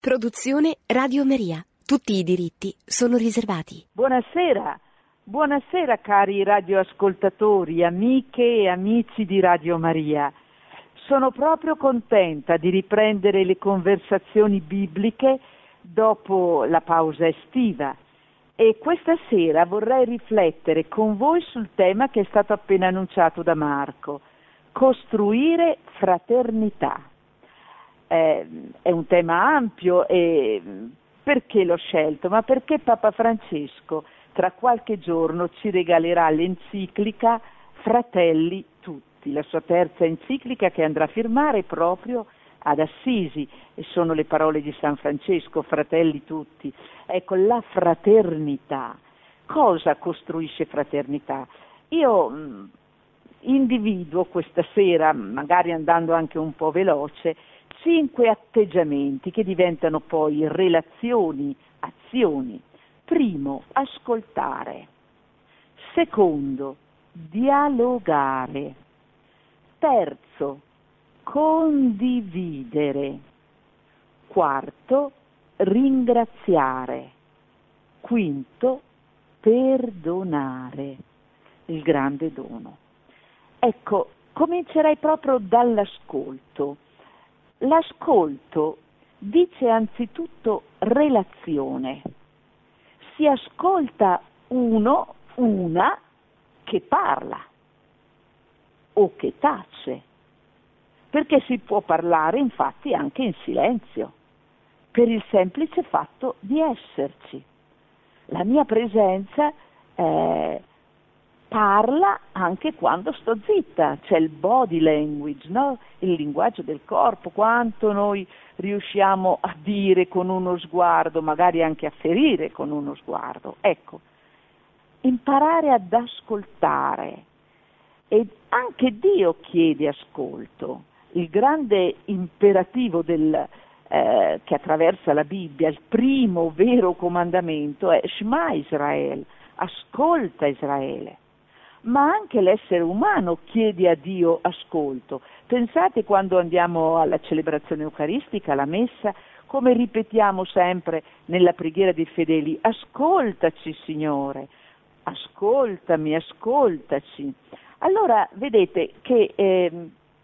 Produzione Radio Maria. Tutti i diritti sono riservati. Buonasera, buonasera cari radioascoltatori, amiche e amici di Radio Maria. Sono proprio contenta di riprendere le conversazioni bibliche dopo la pausa estiva e questa sera vorrei riflettere con voi sul tema che è stato appena annunciato da Marco: costruire fraternità. È un tema ampio e perché l'ho scelto? Ma perché Papa Francesco tra qualche giorno ci regalerà l'enciclica Fratelli Tutti, la sua terza enciclica che andrà a firmare proprio ad Assisi, e sono le parole di San Francesco, Fratelli Tutti. Ecco, la fraternità. Cosa costruisce fraternità? Io individuo questa sera, magari andando anche un po' veloce, 5 atteggiamenti che diventano poi relazioni, azioni. Primo, ascoltare. Secondo, dialogare. Terzo, condividere. Quarto, ringraziare. Quinto, perdonare. Il grande dono. Ecco, comincerei proprio dall'ascolto. L'ascolto dice anzitutto relazione. Si ascolta uno, una che parla o che tace, perché si può parlare infatti anche in silenzio, per il semplice fatto di esserci. La mia presenza parla anche quando sto zitta, c'è il body language, no? Il linguaggio del corpo, quanto noi riusciamo a dire con uno sguardo, magari anche a ferire con uno sguardo. Ecco, imparare ad ascoltare, e anche Dio chiede ascolto. Il grande imperativo che attraversa la Bibbia, il primo vero comandamento è Shema Israel, ascolta Israele. Ma anche l'essere umano chiede a Dio ascolto. Pensate quando andiamo alla celebrazione eucaristica, alla messa, come ripetiamo sempre nella preghiera dei fedeli: ascoltaci Signore, ascoltami, ascoltaci. Allora vedete che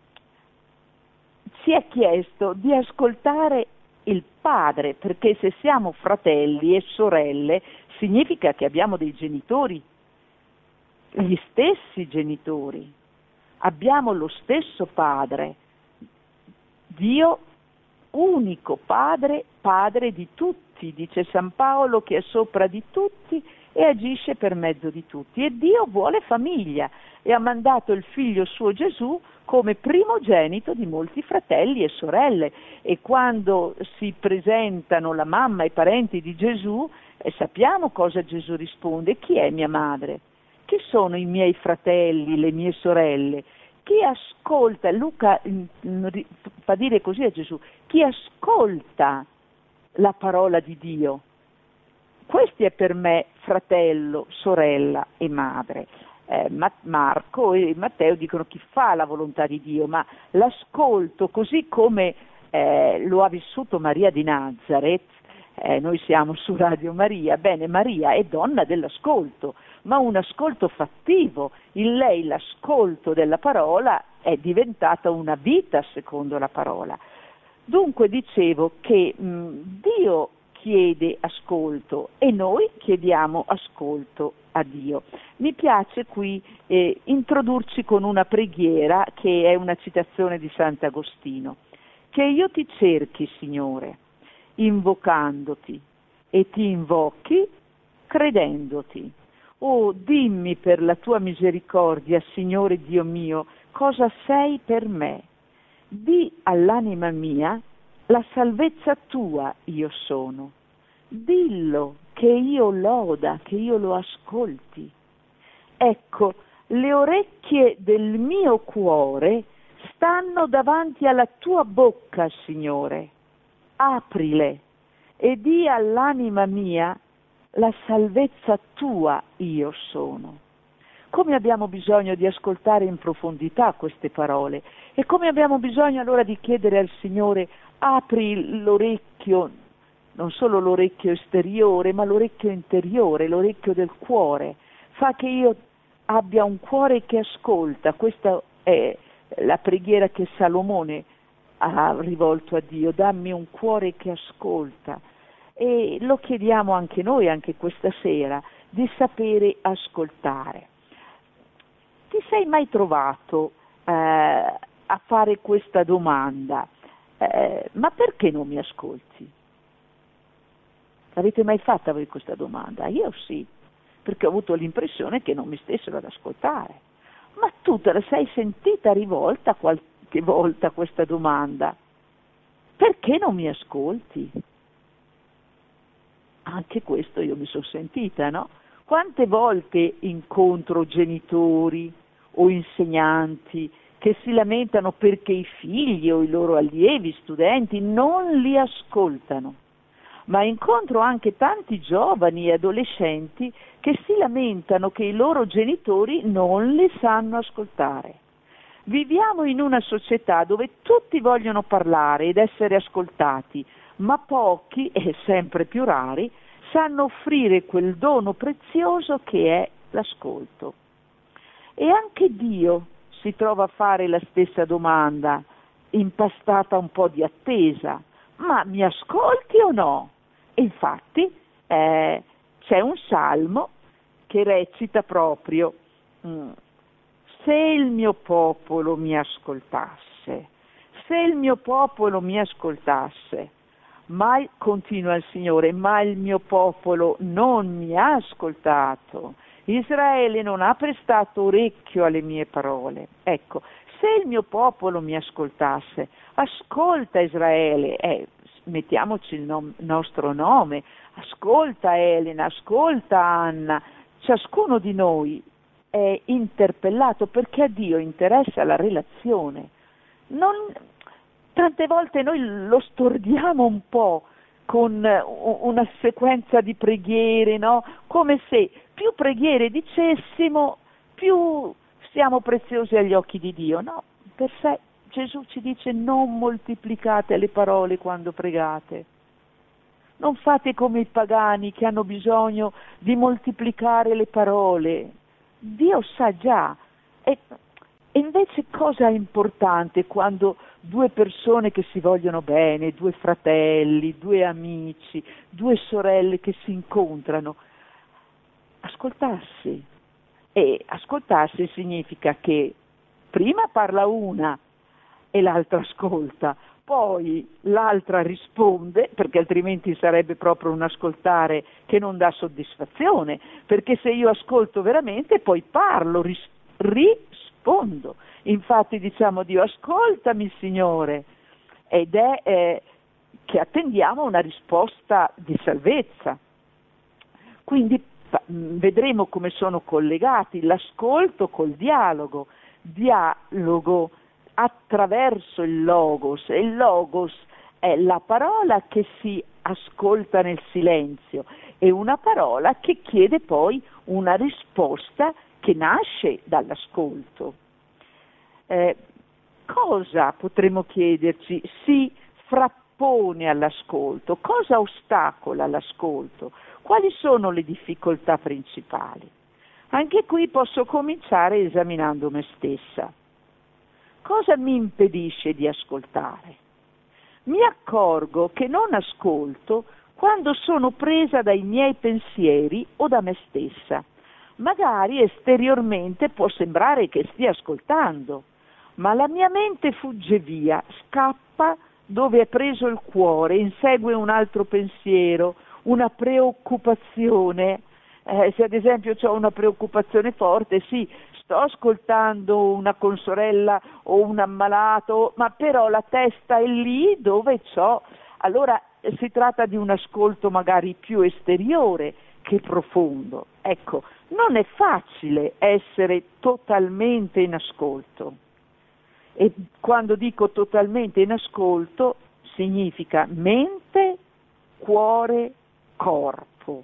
ci è chiesto di ascoltare il Padre, perché se siamo fratelli e sorelle significa che abbiamo dei genitori, gli stessi genitori, abbiamo lo stesso Padre, Dio unico Padre, Padre di tutti, dice San Paolo, che è sopra di tutti e agisce per mezzo di tutti. E Dio vuole famiglia e ha mandato il figlio suo Gesù come primogenito di molti fratelli e sorelle, e quando si presentano la mamma e i parenti di Gesù, sappiamo cosa Gesù risponde: chi è mia madre? Chi sono i miei fratelli, le mie sorelle? Chi ascolta, Luca fa dire così a Gesù, chi ascolta la parola di Dio, questi è per me fratello, sorella e madre. Marco e Matteo dicono chi fa la volontà di Dio, ma l'ascolto, così come lo ha vissuto Maria di Nazareth, noi siamo su Radio Maria, bene, Maria è donna dell'ascolto, ma un ascolto fattivo. In lei l'ascolto della parola è diventata una vita secondo la parola. Dunque dicevo che Dio chiede ascolto e noi chiediamo ascolto a Dio. Mi piace qui introdurci con una preghiera che è una citazione di Sant'Agostino: che io ti cerchi, Signore, invocandoti, e ti invochi credendoti. Oh, dimmi per la tua misericordia, Signore Dio mio, cosa sei per me. Di all'anima mia, la salvezza tua io sono. Dillo che io loda, che io lo ascolti. Ecco, le orecchie del mio cuore stanno davanti alla tua bocca, Signore. Aprile e di all'anima mia, la salvezza tua io sono. Come abbiamo bisogno di ascoltare in profondità queste parole, e come abbiamo bisogno allora di chiedere al Signore: apri l'orecchio non solo l'orecchio esteriore, ma l'orecchio interiore, l'orecchio del cuore. Fa che io abbia un cuore che ascolta. Questa è la preghiera che Salomone ha rivolto a Dio: dammi un cuore che ascolta. E lo chiediamo anche noi, anche questa sera, di sapere ascoltare. Ti sei mai trovato a fare questa domanda? Ma perché non mi ascolti? L'avete mai fatta voi questa domanda? Io sì, perché ho avuto l'impressione che non mi stessero ad ascoltare. Ma tu te la sei sentita rivolta qualche volta questa domanda? Perché non mi ascolti? Anche questo io mi sono sentita, no? Quante volte incontro genitori o insegnanti che si lamentano perché i figli o i loro allievi, studenti, non li ascoltano, ma incontro anche tanti giovani e adolescenti che si lamentano che i loro genitori non li sanno ascoltare. Viviamo in una società dove tutti vogliono parlare ed essere ascoltati, ma pochi, e sempre più rari, sanno offrire quel dono prezioso che è l'ascolto. E anche Dio si trova a fare la stessa domanda, impastata un po' di attesa: ma mi ascolti o no? E infatti c'è un salmo che recita proprio: se il mio popolo mi ascoltasse, se il mio popolo mi ascoltasse. Mai, continua il Signore, ma il mio popolo non mi ha ascoltato. Israele non ha prestato orecchio alle mie parole. Ecco, se il mio popolo mi ascoltasse, ascolta Israele, mettiamoci il nostro nome, ascolta Elena, ascolta Anna, ciascuno di noi è interpellato perché a Dio interessa la relazione. Tante volte noi lo stordiamo un po' con una sequenza di preghiere, no? Come se più preghiere dicessimo, più siamo preziosi agli occhi di Dio. No, per sé Gesù ci dice: non moltiplicate le parole quando pregate. Non fate come i pagani che hanno bisogno di moltiplicare le parole. Dio sa già. E invece cosa è importante quando due persone che si vogliono bene, due fratelli, due amici, due sorelle che si incontrano? Ascoltarsi. E ascoltarsi significa che prima parla una e l'altra ascolta, poi l'altra risponde, perché altrimenti sarebbe proprio un ascoltare che non dà soddisfazione, perché se io ascolto veramente poi parlo, rispondo. Infatti diciamo: Dio, ascoltami Signore, ed è che attendiamo una risposta di salvezza. Quindi vedremo come sono collegati l'ascolto col dialogo attraverso il logos, e il logos è la parola che si ascolta nel silenzio, e una parola che chiede poi una risposta che nasce dall'ascolto. Cosa potremmo chiederci si frappone all'ascolto? Cosa ostacola l'ascolto? Quali sono le difficoltà principali? Anche qui posso cominciare esaminando me stessa. Cosa mi impedisce di ascoltare? Mi accorgo che non ascolto quando sono presa dai miei pensieri o da me stessa. Magari esteriormente può sembrare che stia ascoltando, ma la mia mente fugge via, scappa dove è preso il cuore, insegue un altro pensiero, una preoccupazione. Se ad esempio ho una preoccupazione forte, sì, sto ascoltando una consorella o un ammalato, ma però la testa è lì dove c'ho. Allora si tratta di un ascolto magari più esteriore che profondo. Ecco, non è facile essere totalmente in ascolto. E quando dico totalmente in ascolto significa mente, cuore, corpo.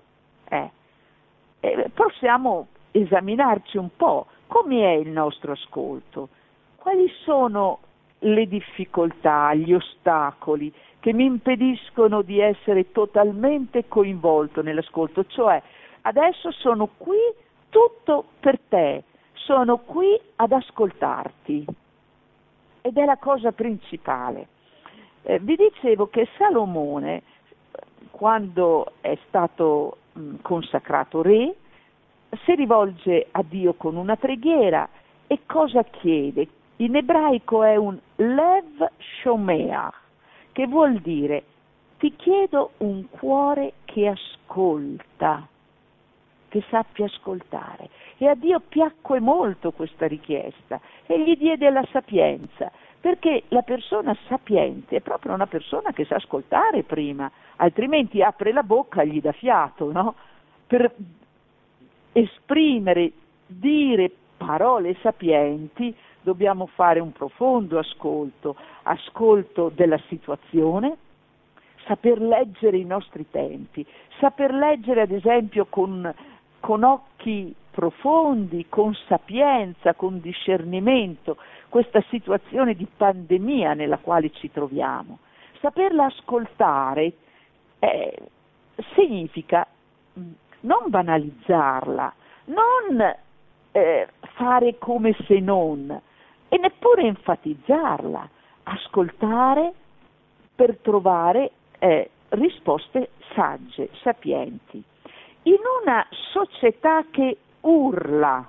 Possiamo esaminarci un po'. Come è il nostro ascolto? Quali sono le difficoltà, gli ostacoli che mi impediscono di essere totalmente coinvolto nell'ascolto, cioè adesso sono qui tutto per te, sono qui ad ascoltarti, ed è la cosa principale. Vi dicevo che Salomone, quando è stato consacrato re, si rivolge a Dio con una preghiera e cosa chiede? In ebraico è un lev shomeach, che vuol dire ti chiedo un cuore che ascolta, che sappia ascoltare. E a Dio piacque molto questa richiesta e gli diede la sapienza, perché la persona sapiente è proprio una persona che sa ascoltare prima, altrimenti apre la bocca e gli dà fiato, no? Per esprimere, dire parole sapienti dobbiamo fare un profondo ascolto della situazione, saper leggere i nostri tempi, saper leggere ad esempio con occhi profondi, con sapienza, con discernimento, questa situazione di pandemia nella quale ci troviamo. Saperla ascoltare significa non banalizzarla, non fare come se non, e neppure enfatizzarla, ascoltare per trovare risposte sagge, sapienti. In una società che urla,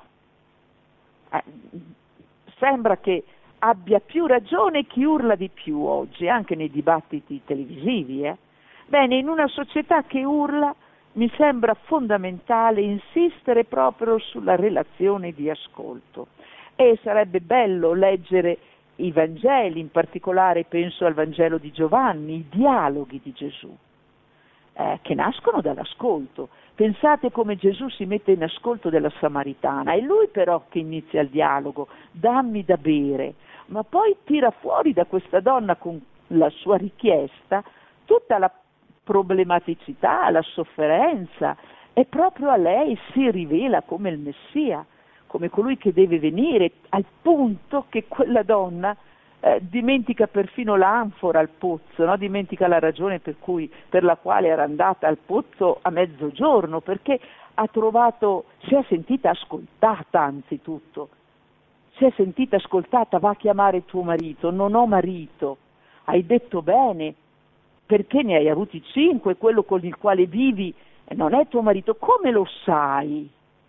sembra che abbia più ragione chi urla di più oggi, anche nei dibattiti televisivi. Bene, in una società che urla mi sembra fondamentale insistere proprio sulla relazione di ascolto. E sarebbe bello leggere i Vangeli, in particolare penso al Vangelo di Giovanni, i dialoghi di Gesù, che nascono dall'ascolto. Pensate come Gesù si mette in ascolto della Samaritana, è lui però che inizia il dialogo, dammi da bere, ma poi tira fuori da questa donna con la sua richiesta tutta la problematicità, la sofferenza, e proprio a lei si rivela come il Messia, come colui che deve venire, al punto che quella donna dimentica perfino l'anfora al pozzo, no? Dimentica la ragione per la quale era andata al pozzo a mezzogiorno, perché si è sentita ascoltata anzitutto, si è sentita ascoltata, va a chiamare tuo marito, non ho marito, hai detto bene, perché ne hai avuti 5, quello con il quale vivi non è tuo marito, come lo sai?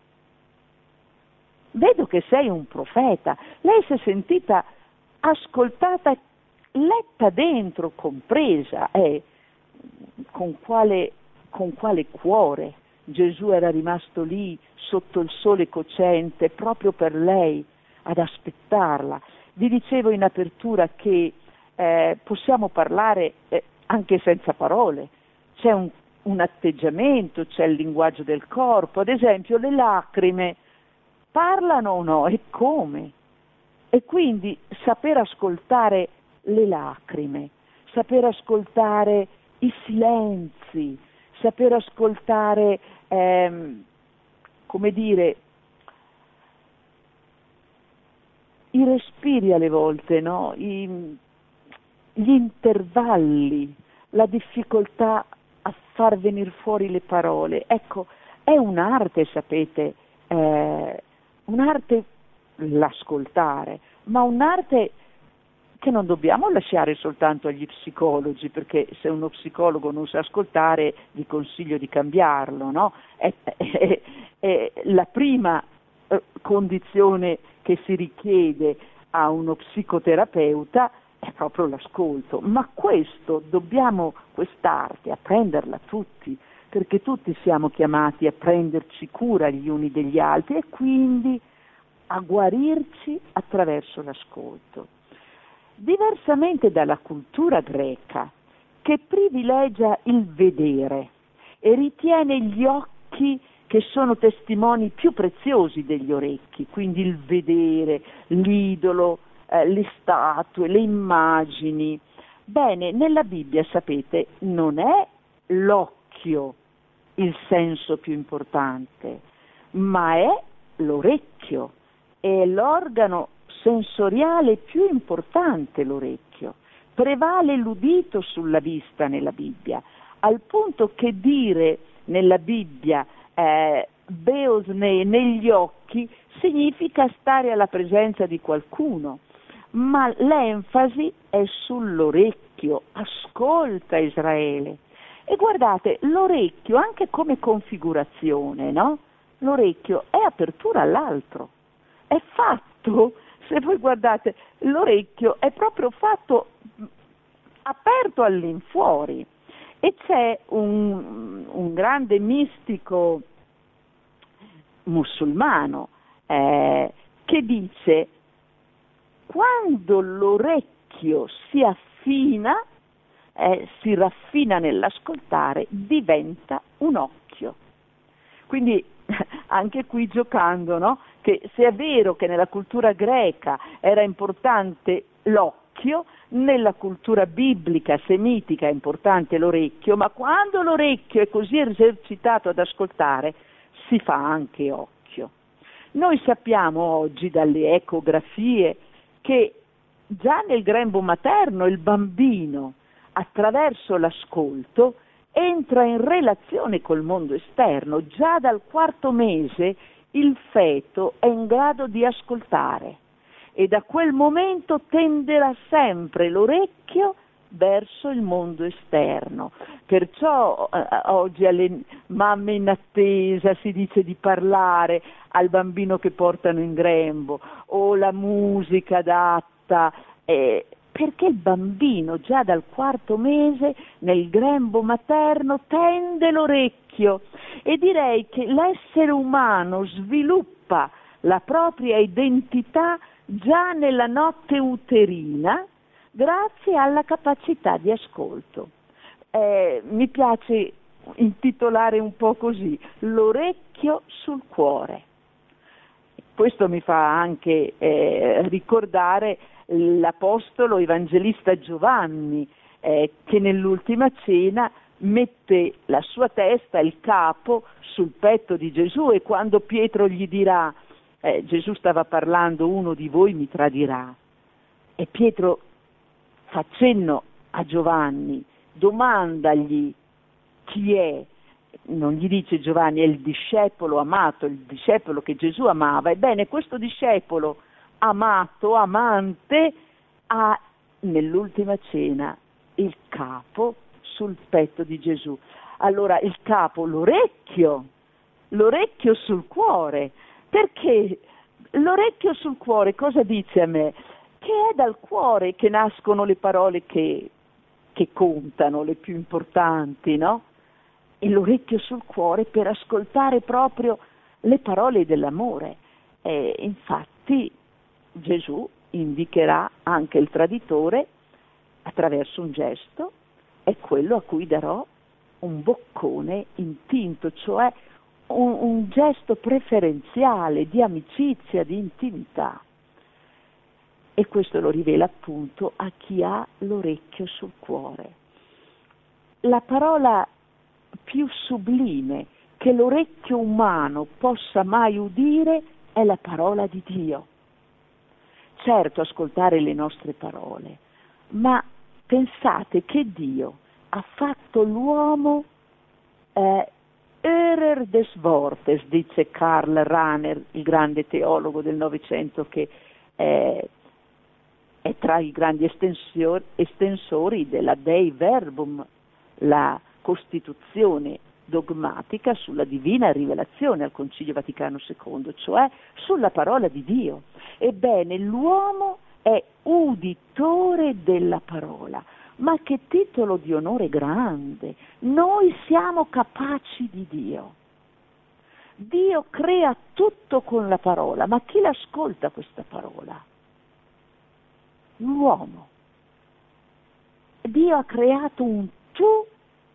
Vedo che sei un profeta. Lei si è sentita ascoltata, letta dentro, compresa, con quale cuore Gesù era rimasto lì sotto il sole cocente proprio per lei, ad aspettarla. Vi dicevo in apertura che possiamo parlare anche senza parole, c'è un atteggiamento, c'è il linguaggio del corpo, ad esempio le lacrime parlano o no e come? E quindi saper ascoltare le lacrime, saper ascoltare i silenzi, saper ascoltare, come dire, i respiri alle volte, no? Gli intervalli, la difficoltà a far venire fuori le parole. Ecco, è un'arte, sapete, un'arte l'ascoltare, ma un'arte che non dobbiamo lasciare soltanto agli psicologi, perché se uno psicologo non sa ascoltare vi consiglio di cambiarlo, no? È la prima condizione che si richiede a uno psicoterapeuta è proprio l'ascolto, ma quest'arte apprenderla tutti, perché tutti siamo chiamati a prenderci cura gli uni degli altri e quindi a guarirci attraverso l'ascolto. Diversamente dalla cultura greca, che privilegia il vedere e ritiene gli occhi che sono testimoni più preziosi degli orecchi, quindi il vedere, l'idolo, le statue, le immagini. Bene, nella Bibbia, sapete, non è l'occhio il senso più importante, ma è l'orecchio, è l'organo sensoriale più importante l'orecchio. Prevale l'udito sulla vista nella Bibbia, al punto che dire nella Bibbia beosne, negli occhi, significa stare alla presenza di qualcuno, ma l'enfasi è sull'orecchio. Ascolta Israele. E guardate, l'orecchio anche come configurazione, no? L'orecchio è apertura all'altro, è fatto, se voi guardate, l'orecchio è proprio fatto aperto all'infuori. E c'è un grande mistico musulmano che dice: quando l'orecchio si affina, si raffina nell'ascoltare, diventa un occhio. Quindi anche qui giocando, no? Che se è vero che nella cultura greca era importante l'occhio, nella cultura biblica, semitica è importante l'orecchio, ma quando l'orecchio è così esercitato ad ascoltare, si fa anche occhio. Noi sappiamo oggi dalle ecografie che già nel grembo materno il bambino, attraverso l'ascolto, entra in relazione col mondo esterno. Già dal 4° mese il feto è in grado di ascoltare e da quel momento tenderà sempre l'orecchio verso il mondo esterno. Perciò oggi alle mamme in attesa si dice di parlare al bambino che portano in grembo, o la musica adatta, perché il bambino già dal 4° mese nel grembo materno tende l'orecchio, e direi che l'essere umano sviluppa la propria identità già nella notte uterina grazie alla capacità di ascolto. Mi piace intitolare un po' così: l'orecchio sul cuore. Questo mi fa anche ricordare l'apostolo evangelista Giovanni, che nell'ultima cena mette la sua testa, il capo, sul petto di Gesù, e quando Pietro gli dirà, Gesù stava parlando: uno di voi mi tradirà, e Pietro fa cenno a Giovanni, domandagli chi è. Non gli dice Giovanni, è il discepolo amato, il discepolo che Gesù amava. Ebbene, questo discepolo amato, amante, ha nell'ultima cena il capo sul petto di Gesù. Allora il capo, l'orecchio sul cuore, perché l'orecchio sul cuore cosa dice a me? Che è dal cuore che nascono le parole che contano, le più importanti, no? E l'orecchio sul cuore per ascoltare proprio le parole dell'amore. E infatti Gesù indicherà anche il traditore attraverso un gesto, è quello a cui darò un boccone intinto, cioè un gesto preferenziale di amicizia, di intimità. E questo lo rivela appunto a chi ha l'orecchio sul cuore. La parola più sublime che l'orecchio umano possa mai udire è la parola di Dio. Certo, ascoltare le nostre parole, ma pensate che Dio ha fatto l'uomo Hörer des Wortes, dice Karl Rahner, il grande teologo del Novecento, che è tra i grandi estensori della Dei Verbum, la costituzione dogmatica sulla divina rivelazione al Concilio Vaticano II, cioè sulla parola di Dio. Ebbene, l'uomo è uditore della parola, ma che titolo di onore grande! Noi siamo capaci di Dio. Dio crea tutto con la parola, ma chi l'ascolta questa parola? L'uomo. Dio ha creato un tu,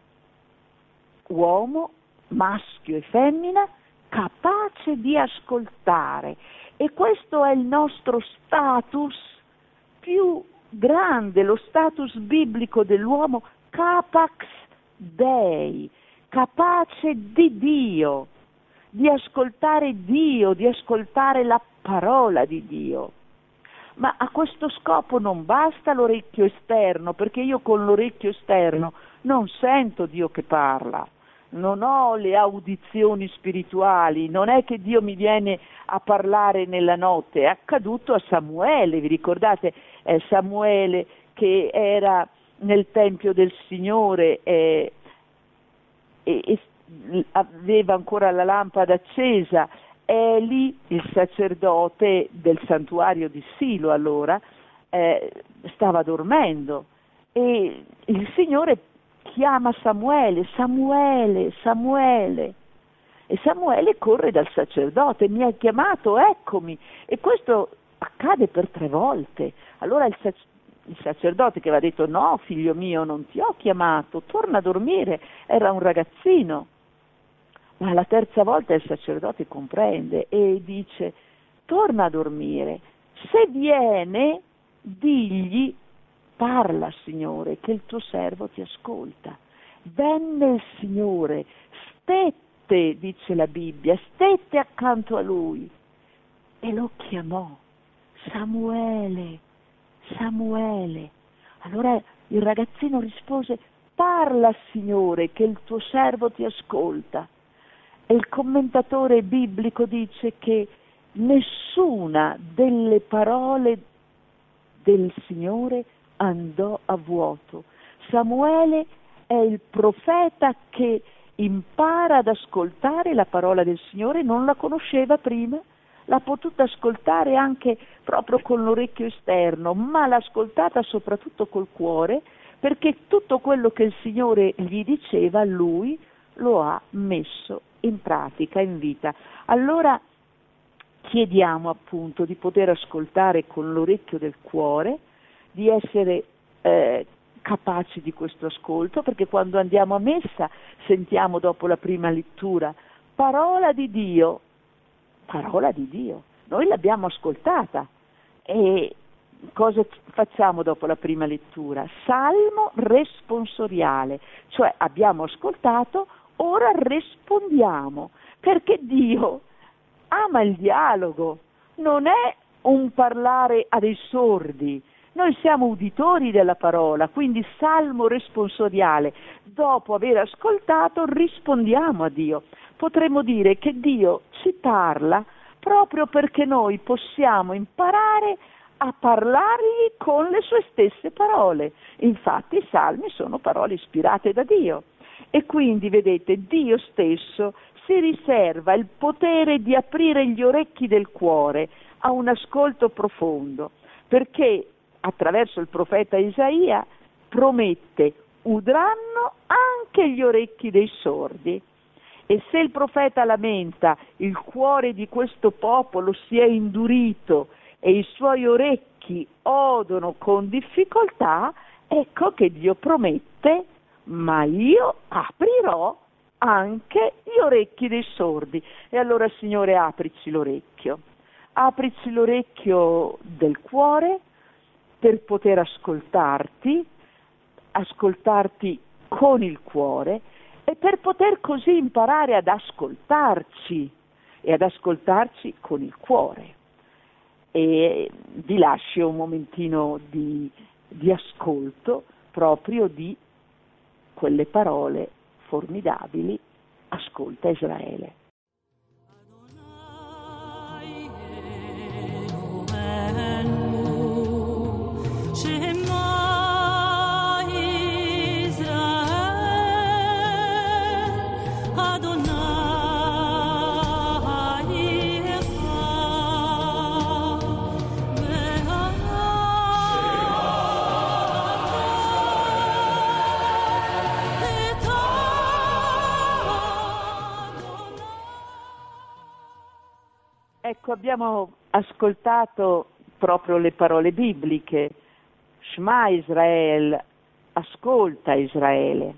uomo, maschio e femmina, capace di ascoltare, e questo è il nostro status più grande, lo status biblico dell'uomo, capax Dei, capace di Dio, di ascoltare la parola di Dio. Ma a questo scopo non basta l'orecchio esterno, perché io con l'orecchio esterno non sento Dio che parla, non ho le audizioni spirituali, non è che Dio mi viene a parlare nella notte. È accaduto a Samuele, vi ricordate? Samuele che era nel Tempio del Signore e aveva ancora la lampada accesa. Eli, il sacerdote del santuario di Silo allora, stava dormendo e il Signore chiama Samuele, Samuele, Samuele, e Samuele corre dal sacerdote, mi ha chiamato, eccomi, e questo accade per 3 volte. Allora il sacerdote che aveva detto no figlio mio non ti ho chiamato, torna a dormire, era un ragazzino. Ma la 3ª volta il sacerdote comprende e dice torna a dormire, se viene digli parla Signore che il tuo servo ti ascolta. Venne il Signore, stette, dice la Bibbia, stette accanto a lui e lo chiamò, Samuele, Samuele. Allora il ragazzino rispose parla Signore che il tuo servo ti ascolta. E il commentatore biblico dice che nessuna delle parole del Signore andò a vuoto. Samuele è il profeta che impara ad ascoltare la parola del Signore, non la conosceva prima, l'ha potuta ascoltare anche proprio con l'orecchio esterno, ma l'ha ascoltata soprattutto col cuore, perché tutto quello che il Signore gli diceva, lui lo ha messo in pratica, in vita. Allora chiediamo appunto di poter ascoltare con l'orecchio del cuore, di essere capaci di questo ascolto, perché quando andiamo a messa sentiamo dopo la prima lettura parola di Dio, noi l'abbiamo ascoltata e cosa facciamo dopo la prima lettura? Salmo responsoriale, cioè abbiamo ascoltato, ora rispondiamo, perché Dio ama il dialogo, non è un parlare a dei sordi, noi siamo uditori della parola, quindi salmo responsoriale, dopo aver ascoltato rispondiamo a Dio. Potremmo dire che Dio ci parla proprio perché noi possiamo imparare a parlargli con le sue stesse parole. Infatti i salmi sono parole ispirate da Dio. E quindi, vedete, Dio stesso si riserva il potere di aprire gli orecchi del cuore a un ascolto profondo, perché attraverso il profeta Isaia promette: udranno anche gli orecchi dei sordi. E se il profeta lamenta il cuore di questo popolo si è indurito e i suoi orecchi odono con difficoltà, ecco che Dio promette: ma io aprirò anche gli orecchi dei sordi. E allora, Signore, aprici l'orecchio del cuore per poter ascoltarti con il cuore e per poter così imparare ad ascoltarci e ad ascoltarci con il cuore. E vi lascio un momentino di ascolto proprio di quelle parole formidabili: ascolta Israele. Ecco, abbiamo ascoltato proprio le parole bibliche. Shema Israel, ascolta Israele.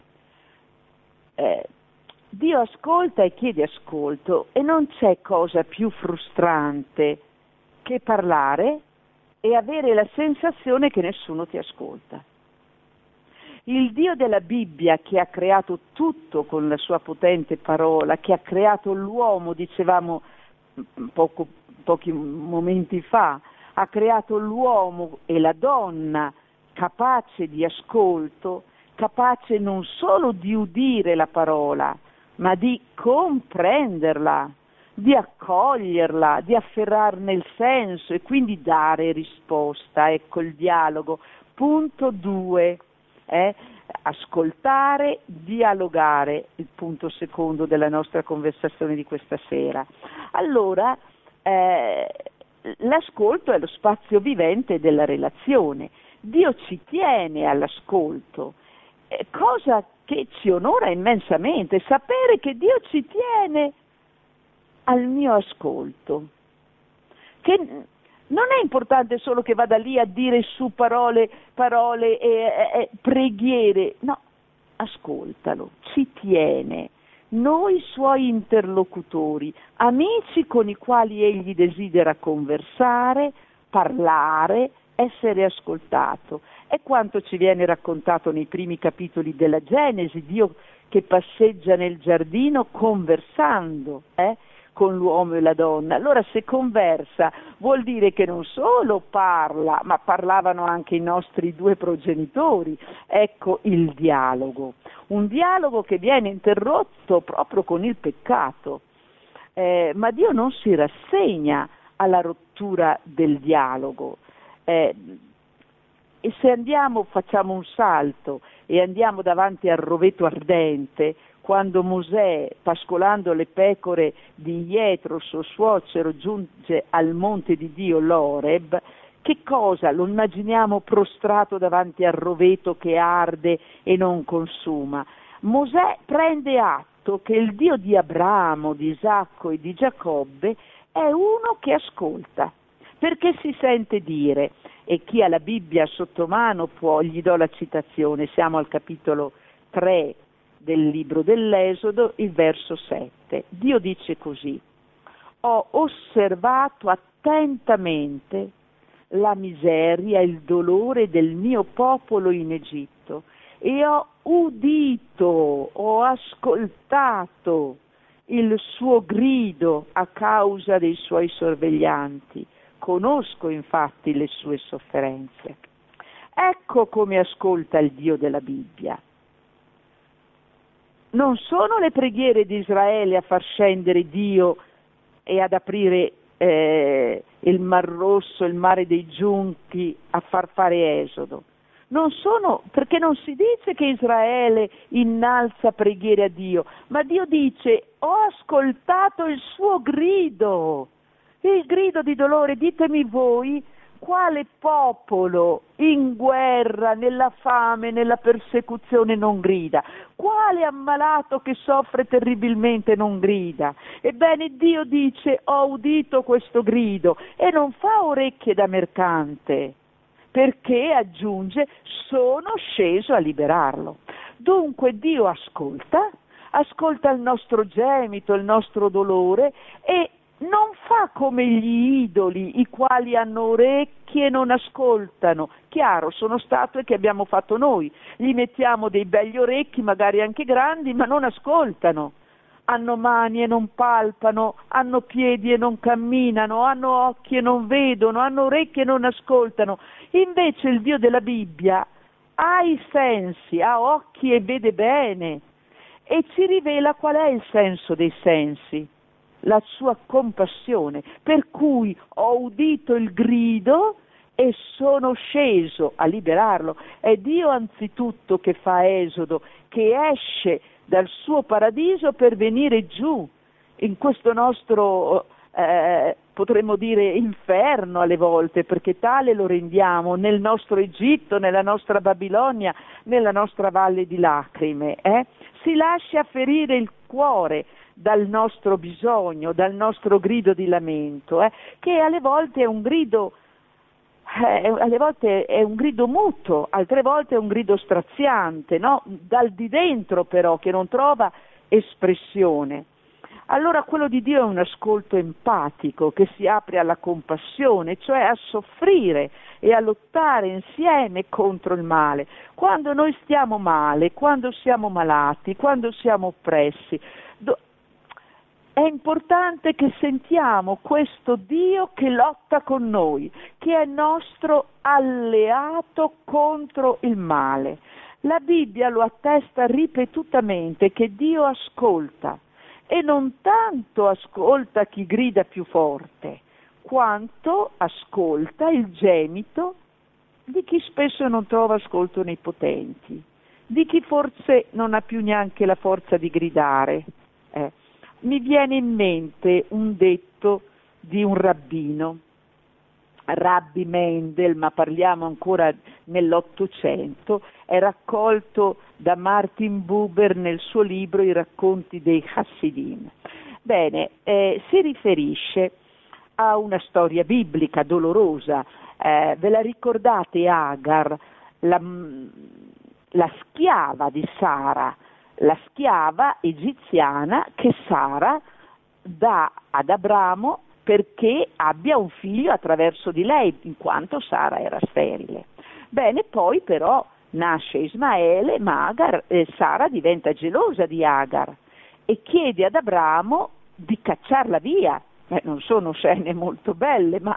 Dio ascolta e chiede ascolto, e non c'è cosa più frustrante che parlare e avere la sensazione che nessuno ti ascolta. Il Dio della Bibbia, che ha creato tutto con la sua potente parola, che ha creato l'uomo, dicevamo pochi momenti fa, ha creato l'uomo e la donna capace di ascolto, capace non solo di udire la parola, ma di comprenderla, di accoglierla, di afferrarne il senso e quindi dare risposta. Ecco il dialogo. Punto 2, ascoltare, dialogare, il punto secondo della nostra conversazione di questa sera. Allora, l'ascolto è lo spazio vivente della relazione. Dio ci tiene all'ascolto, cosa che ci onora immensamente, sapere che Dio ci tiene al mio ascolto, che non è importante solo che vada lì a dire su parole e preghiere, no, ascoltalo, ci tiene, noi suoi interlocutori, amici con i quali egli desidera conversare, parlare, essere ascoltato. È quanto ci viene raccontato nei primi capitoli della Genesi, Dio che passeggia nel giardino conversando con l'uomo e la donna. Allora se conversa vuol dire che non solo parla, ma parlavano anche i nostri due progenitori. Ecco il dialogo, un dialogo che viene interrotto proprio con il peccato, ma Dio non si rassegna alla rottura del dialogo. E se facciamo un salto e andiamo davanti al roveto ardente, quando Mosè, pascolando le pecore di Jetro, suo suocero, giunge al monte di Dio, l'Oreb, che cosa? Lo immaginiamo prostrato davanti al roveto che arde e non consuma. Mosè prende atto che il Dio di Abramo, di Isacco e di Giacobbe è uno che ascolta, perché si sente dire, e chi ha la Bibbia sotto mano gli do la citazione, siamo al capitolo 3 del libro dell'Esodo, il verso 7. Dio dice così: ho osservato attentamente la miseria e il dolore del mio popolo in Egitto e ho udito, ho ascoltato il suo grido a causa dei suoi sorveglianti. Conosco infatti le sue sofferenze. Ecco come ascolta il Dio della Bibbia. Non sono le preghiere di Israele a far scendere Dio e ad aprire il Mar Rosso, il mare dei giunchi, a far fare Esodo. Non sono, perché non si dice che Israele innalza preghiere a Dio, ma Dio dice: ho ascoltato il suo grido, il grido di dolore. Ditemi voi, quale popolo in guerra, nella fame, nella persecuzione non grida? Quale ammalato che soffre terribilmente non grida? Ebbene, Dio dice: ho udito questo grido, e non fa orecchie da mercante, perché aggiunge: sono sceso a liberarlo. Dunque Dio ascolta il nostro gemito, il nostro dolore, e non fa come gli idoli, i quali hanno orecchie e non ascoltano. Chiaro, sono statue che abbiamo fatto noi, gli mettiamo dei begli orecchi, magari anche grandi, ma non ascoltano. Hanno mani e non palpano, hanno piedi e non camminano, hanno occhi e non vedono, hanno orecchie e non ascoltano. Invece il Dio della Bibbia ha i sensi, ha occhi e vede bene, e ci rivela qual è il senso dei sensi, la sua compassione, per cui ho udito il grido e sono sceso a liberarlo. È Dio anzitutto che fa esodo, che esce dal suo paradiso per venire giù in questo nostro potremmo dire inferno alle volte, perché tale lo rendiamo, nel nostro Egitto, nella nostra Babilonia, nella nostra valle di lacrime. Si lascia ferire il cuore dal nostro bisogno, dal nostro grido di lamento, che alle volte è un grido muto, altre volte è un grido straziante, no? Dal di dentro però, che non trova espressione. Allora quello di Dio è un ascolto empatico che si apre alla compassione, cioè a soffrire e a lottare insieme contro il male. Quando noi stiamo male, quando siamo malati, quando siamo oppressi, È importante che sentiamo questo Dio che lotta con noi, che è nostro alleato contro il male. La Bibbia lo attesta ripetutamente che Dio ascolta e non tanto ascolta chi grida più forte, quanto ascolta il gemito di chi spesso non trova ascolto nei potenti, di chi forse non ha più neanche la forza di gridare. Mi viene in mente un detto di un rabbino, Rabbi Mendel, ma parliamo ancora nell'Ottocento, è raccolto da Martin Buber nel suo libro I racconti dei Chassidim. Bene, si riferisce a una storia biblica dolorosa. Ve la ricordate Agar, la schiava di Sara, la schiava egiziana che Sara dà ad Abramo perché abbia un figlio attraverso di lei, in quanto Sara era sterile. Bene, poi però nasce Ismaele, ma Sara diventa gelosa di Agar e chiede ad Abramo di cacciarla via. Non sono scene molto belle, ma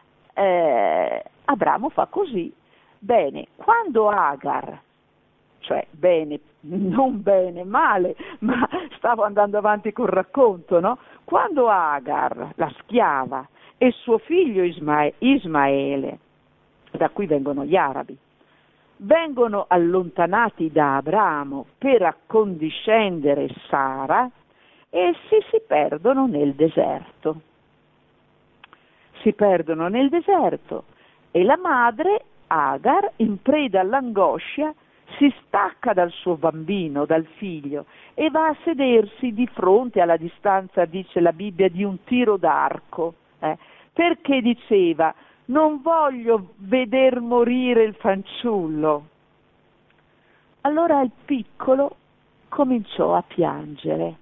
Abramo fa così. Bene, quando Agar, cioè bene, non bene, male, ma stavo andando avanti col racconto, no? Quando Agar, la schiava, e suo figlio Ismaele, da cui vengono gli arabi, vengono allontanati da Abramo per accondiscendere Sara, essi si perdono nel deserto. Si perdono nel deserto e la madre, Agar, in preda all'angoscia, si stacca dal suo bambino, dal figlio, e va a sedersi di fronte alla distanza, dice la Bibbia, di un tiro d'arco, perché diceva: non voglio veder morire il fanciullo. Allora il piccolo cominciò a piangere.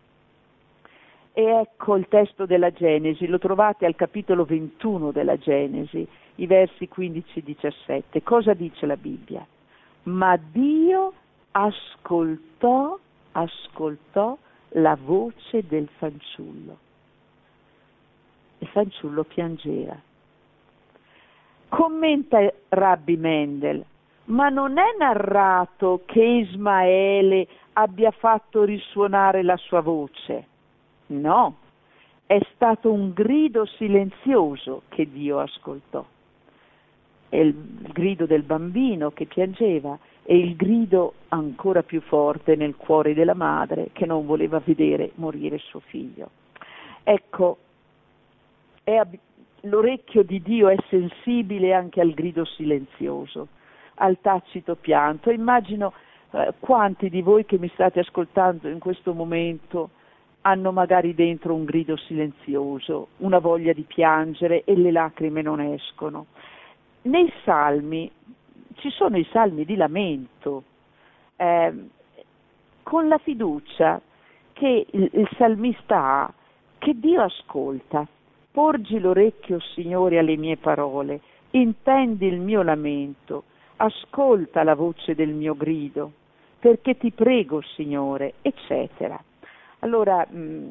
E ecco il testo della Genesi, lo trovate al capitolo 21 della Genesi, i versi 15-17. Cosa dice la Bibbia? Ma Dio ascoltò la voce del fanciullo. Il fanciullo piangeva. Commenta Rabbi Mendel: ma non è narrato che Ismaele abbia fatto risuonare la sua voce? No, è stato un grido silenzioso che Dio ascoltò. È il grido del bambino che piangeva e il grido ancora più forte nel cuore della madre che non voleva vedere morire suo figlio. Ecco, l'orecchio di Dio è sensibile anche al grido silenzioso, al tacito pianto. Immagino quanti di voi che mi state ascoltando in questo momento hanno magari dentro un grido silenzioso, una voglia di piangere e le lacrime non escono. Nei salmi ci sono i salmi di lamento, con la fiducia che il salmista ha, che Dio ascolta. Porgi l'orecchio, Signore, alle mie parole, intendi il mio lamento, ascolta la voce del mio grido, perché ti prego, Signore, eccetera. Allora,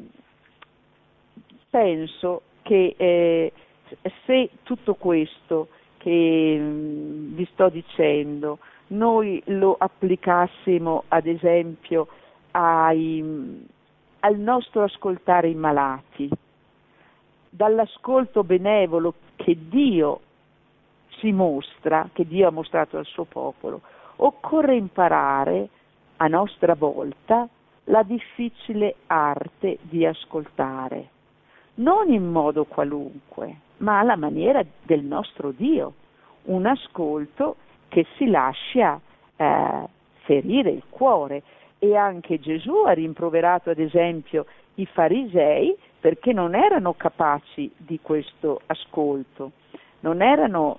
penso che se tutto questo che vi sto dicendo noi lo applicassimo ad esempio al nostro ascoltare i malati, dall'ascolto benevolo che Dio ci mostra, che Dio ha mostrato al suo popolo, occorre imparare a nostra volta la difficile arte di ascoltare, non in modo qualunque, ma alla maniera del nostro Dio, un ascolto che si lascia ferire il cuore. E anche Gesù ha rimproverato ad esempio i farisei perché non erano capaci di questo ascolto, non erano,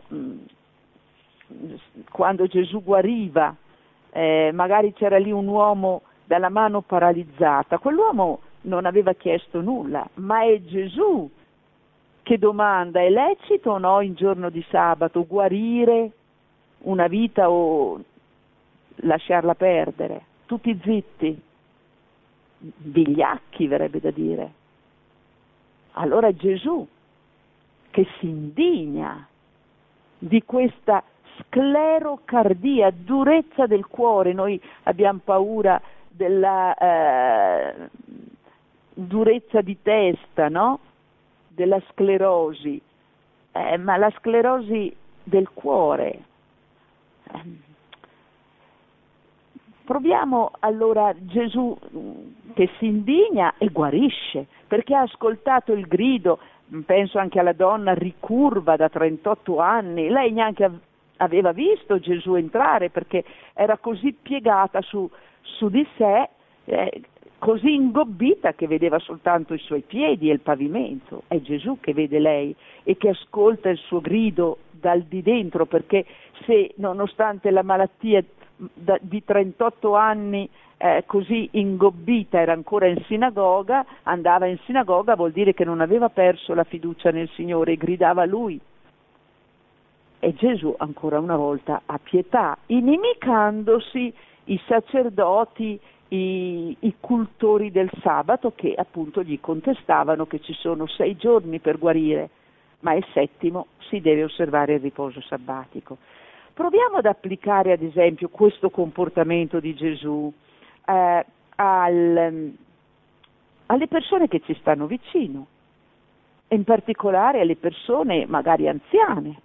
quando Gesù guariva, magari c'era lì un uomo dalla mano paralizzata, quell'uomo non aveva chiesto nulla, ma è Gesù che domanda: è lecito o no in giorno di sabato guarire una vita o lasciarla perdere? Tutti zitti, vigliacchi verrebbe da dire. Allora è Gesù che si indigna di questa sclerocardia, durezza del cuore. Noi abbiamo paura della durezza di testa, no? Della sclerosi, ma la sclerosi del cuore. Proviamo allora Gesù che si indigna e guarisce, perché ha ascoltato il grido. Penso anche alla donna ricurva da 38 anni, lei neanche aveva visto Gesù entrare perché era così piegata su di sé, così ingobbita che vedeva soltanto i suoi piedi e il pavimento. È Gesù che vede lei e che ascolta il suo grido dal di dentro, perché se nonostante la malattia di 38 anni così ingobbita era ancora in sinagoga, andava in sinagoga, vuol dire che non aveva perso la fiducia nel Signore e gridava a Lui. E Gesù ancora una volta ha pietà, inimicandosi i sacerdoti, i cultori del sabato, che appunto gli contestavano che ci sono 6 giorni per guarire, ma il 7° si deve osservare il riposo sabbatico. Proviamo ad applicare ad esempio questo comportamento di Gesù alle persone che ci stanno vicino, e in particolare alle persone magari anziane,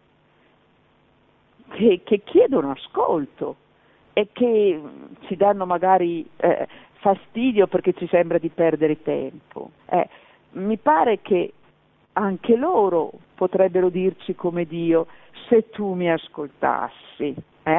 che chiedono ascolto e che ci danno magari fastidio perché ci sembra di perdere tempo. Mi pare che anche loro potrebbero dirci come Dio: se tu mi ascoltassi,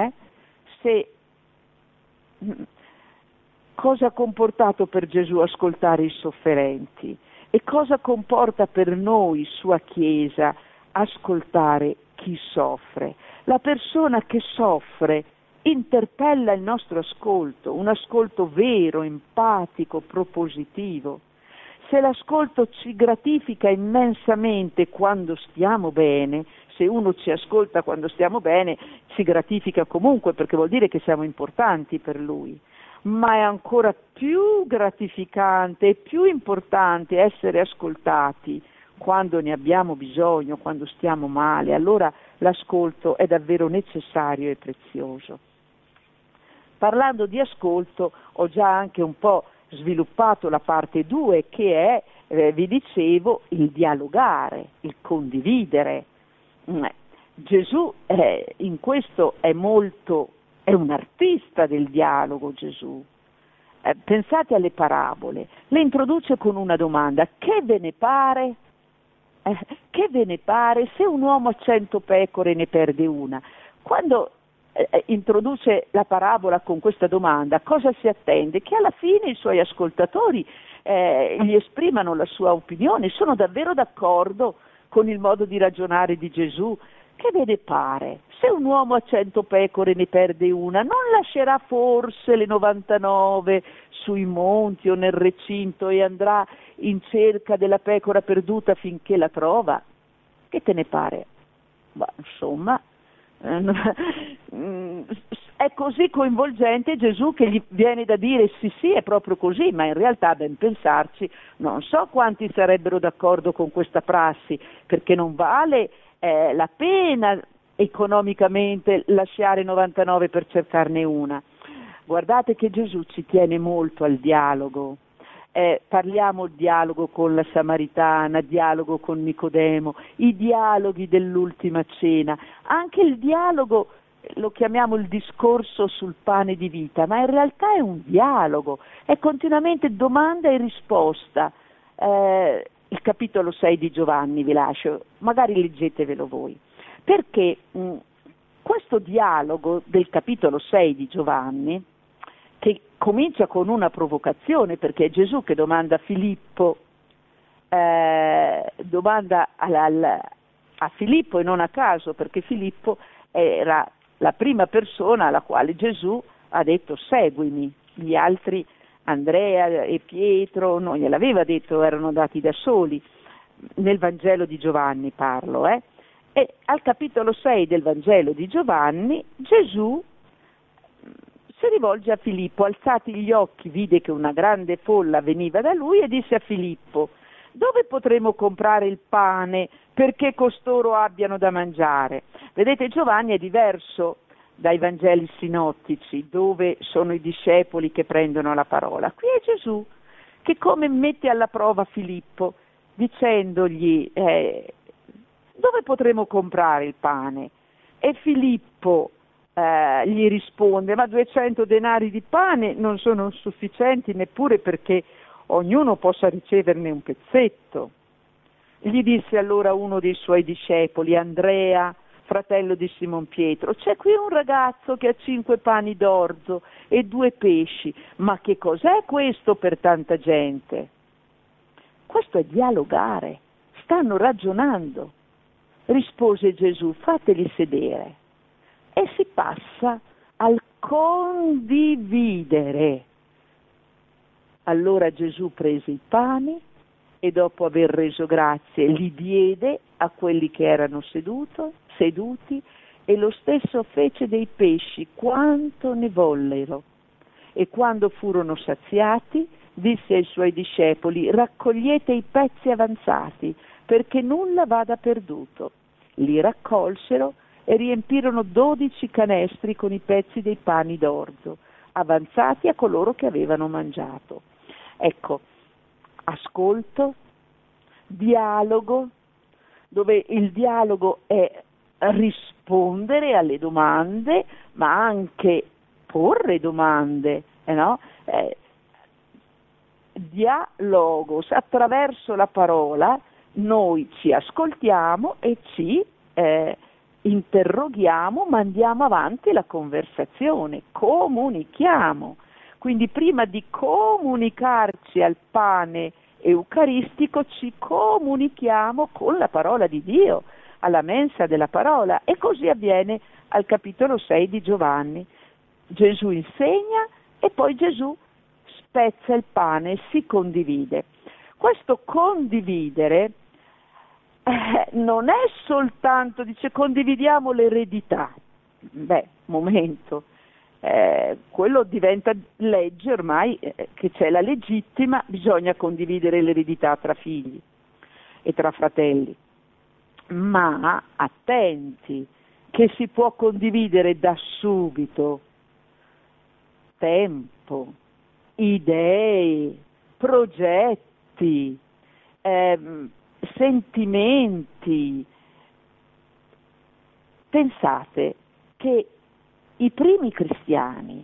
cosa ha comportato per Gesù ascoltare i sofferenti? E cosa comporta per noi, sua Chiesa, ascoltare chi soffre? La persona che soffre interpella il nostro ascolto, un ascolto vero, empatico, propositivo. Se l'ascolto ci gratifica immensamente quando stiamo bene, se uno ci ascolta quando stiamo bene, ci gratifica comunque, perché vuol dire che siamo importanti per lui. Ma è ancora più gratificante e più importante essere ascoltati quando ne abbiamo bisogno, quando stiamo male. Allora l'ascolto è davvero necessario e prezioso. Parlando di ascolto, ho già anche un po' sviluppato la parte 2, che è, vi dicevo, il dialogare, il condividere. Gesù in questo è un artista del dialogo. Gesù. Pensate alle parabole, le introduce con una domanda: che ve ne pare? Che ve ne pare se un uomo ha 100 pecore e ne perde una? Quando introduce la parabola con questa domanda, cosa si attende? Che alla fine i suoi ascoltatori gli esprimano la sua opinione, sono davvero d'accordo con il modo di ragionare di Gesù. Che ve ne pare? Se un uomo ha 100 pecore e ne perde una, non lascerà forse le 99 sui monti o nel recinto e andrà in cerca della pecora perduta finché la trova? Che te ne pare? Insomma, è così coinvolgente Gesù che gli viene da dire sì, è proprio così, ma in realtà, a ben pensarci, non so quanti sarebbero d'accordo con questa prassi, perché non vale la pena economicamente lasciare 99 per cercarne una. Guardate che Gesù ci tiene molto al dialogo. Parliamo il dialogo con la Samaritana, dialogo con Nicodemo, i dialoghi dell'ultima cena, anche il dialogo, lo chiamiamo il discorso sul pane di vita, ma in realtà è un dialogo, è continuamente domanda e risposta. Il capitolo 6 di Giovanni vi lascio, magari leggetevelo voi, perché questo dialogo del capitolo 6 di Giovanni, che comincia con una provocazione, perché è Gesù che domanda a Filippo, domanda a Filippo, e non a caso, perché Filippo era la prima persona alla quale Gesù ha detto seguimi. Gli altri, Andrea e Pietro, non gliel'aveva detto, erano andati da soli. Nel Vangelo di Giovanni parlo, E al capitolo 6 del Vangelo di Giovanni Gesù si rivolge a Filippo, alzati gli occhi vide che una grande folla veniva da lui e disse a Filippo: dove potremo comprare il pane perché costoro abbiano da mangiare? Vedete, Giovanni è diverso dai Vangeli sinottici, dove sono i discepoli che prendono la parola. Qui è Gesù che come mette alla prova Filippo, dicendogli dove potremo comprare il pane? E Filippo gli risponde, ma 200 denari di pane non sono sufficienti neppure perché ognuno possa riceverne un pezzetto. Gli disse allora uno dei suoi discepoli, Andrea, fratello di Simon Pietro, c'è qui un ragazzo che ha 5 pani d'orzo e 2 pesci, ma che cos'è questo per tanta gente? Questo è dialogare, stanno ragionando. Rispose Gesù, fateli sedere. E si passa al condividere. Allora Gesù prese i pani e dopo aver reso grazie li diede a quelli che erano seduti e lo stesso fece dei pesci quanto ne vollero. E quando furono saziati disse ai suoi discepoli, raccogliete i pezzi avanzati perché nulla vada perduto. Li raccolsero e riempirono 12 canestri con i pezzi dei pani d'orzo, avanzati a coloro che avevano mangiato. Ecco, ascolto, dialogo, dove il dialogo è rispondere alle domande, ma anche porre domande, no? Dialogos, attraverso la parola noi ci ascoltiamo e ci interroghiamo, mandiamo avanti la conversazione, comunichiamo. Quindi prima di comunicarci al pane eucaristico ci comunichiamo con la parola di Dio, alla mensa della parola, e così avviene al capitolo 6 di Giovanni. Gesù insegna e poi Gesù spezza il pane e si condivide. Questo condividere non è soltanto, dice, condividiamo l'eredità. Momento. Quello diventa legge ormai, che c'è la legittima, bisogna condividere l'eredità tra figli e tra fratelli, ma attenti che si può condividere da subito tempo, idee, progetti, sentimenti. Pensate che i primi cristiani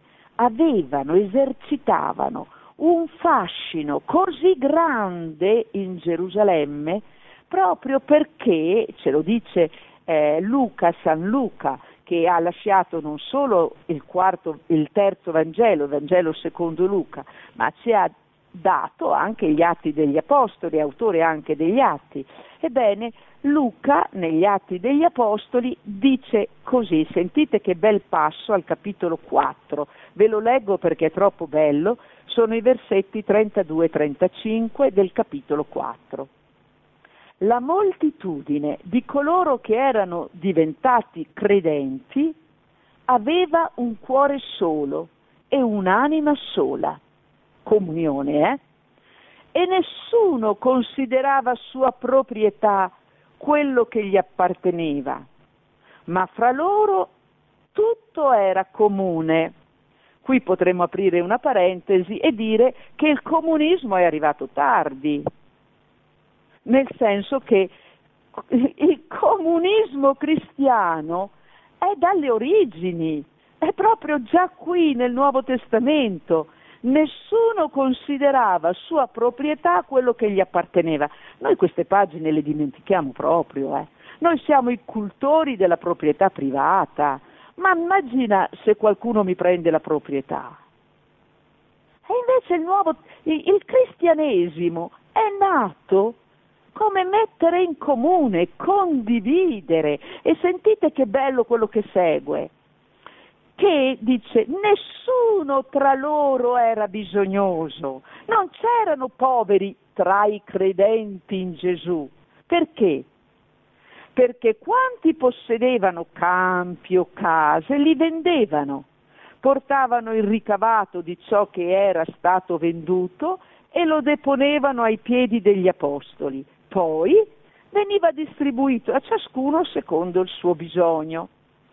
esercitavano un fascino così grande in Gerusalemme proprio perché, ce lo dice San Luca, che ha lasciato non solo il terzo Vangelo, il Vangelo secondo Luca, ma ci ha dato anche gli Atti degli Apostoli, autore anche degli Atti. Ebbene, Luca, negli Atti degli Apostoli, dice così, sentite che bel passo al capitolo 4, ve lo leggo perché è troppo bello, sono i versetti 32-35 del capitolo 4. La moltitudine di coloro che erano diventati credenti aveva un cuore solo e un'anima sola, comunione, e nessuno considerava sua proprietà quello che gli apparteneva, ma fra loro tutto era comune. Qui potremmo aprire una parentesi e dire che il comunismo è arrivato tardi, nel senso che il comunismo cristiano è dalle origini, è proprio già qui nel Nuovo Testamento. Nessuno considerava sua proprietà quello che gli apparteneva. Noi queste pagine le dimentichiamo proprio, Noi siamo i cultori della proprietà privata, ma immagina se qualcuno mi prende la proprietà. E invece il cristianesimo è nato come mettere in comune, condividere, e sentite che bello quello che segue, che dice nessuno tra loro era bisognoso, non c'erano poveri tra i credenti in Gesù. Perché? Perché quanti possedevano campi o case li vendevano, portavano il ricavato di ciò che era stato venduto e lo deponevano ai piedi degli apostoli. Poi veniva distribuito a ciascuno secondo il suo bisogno.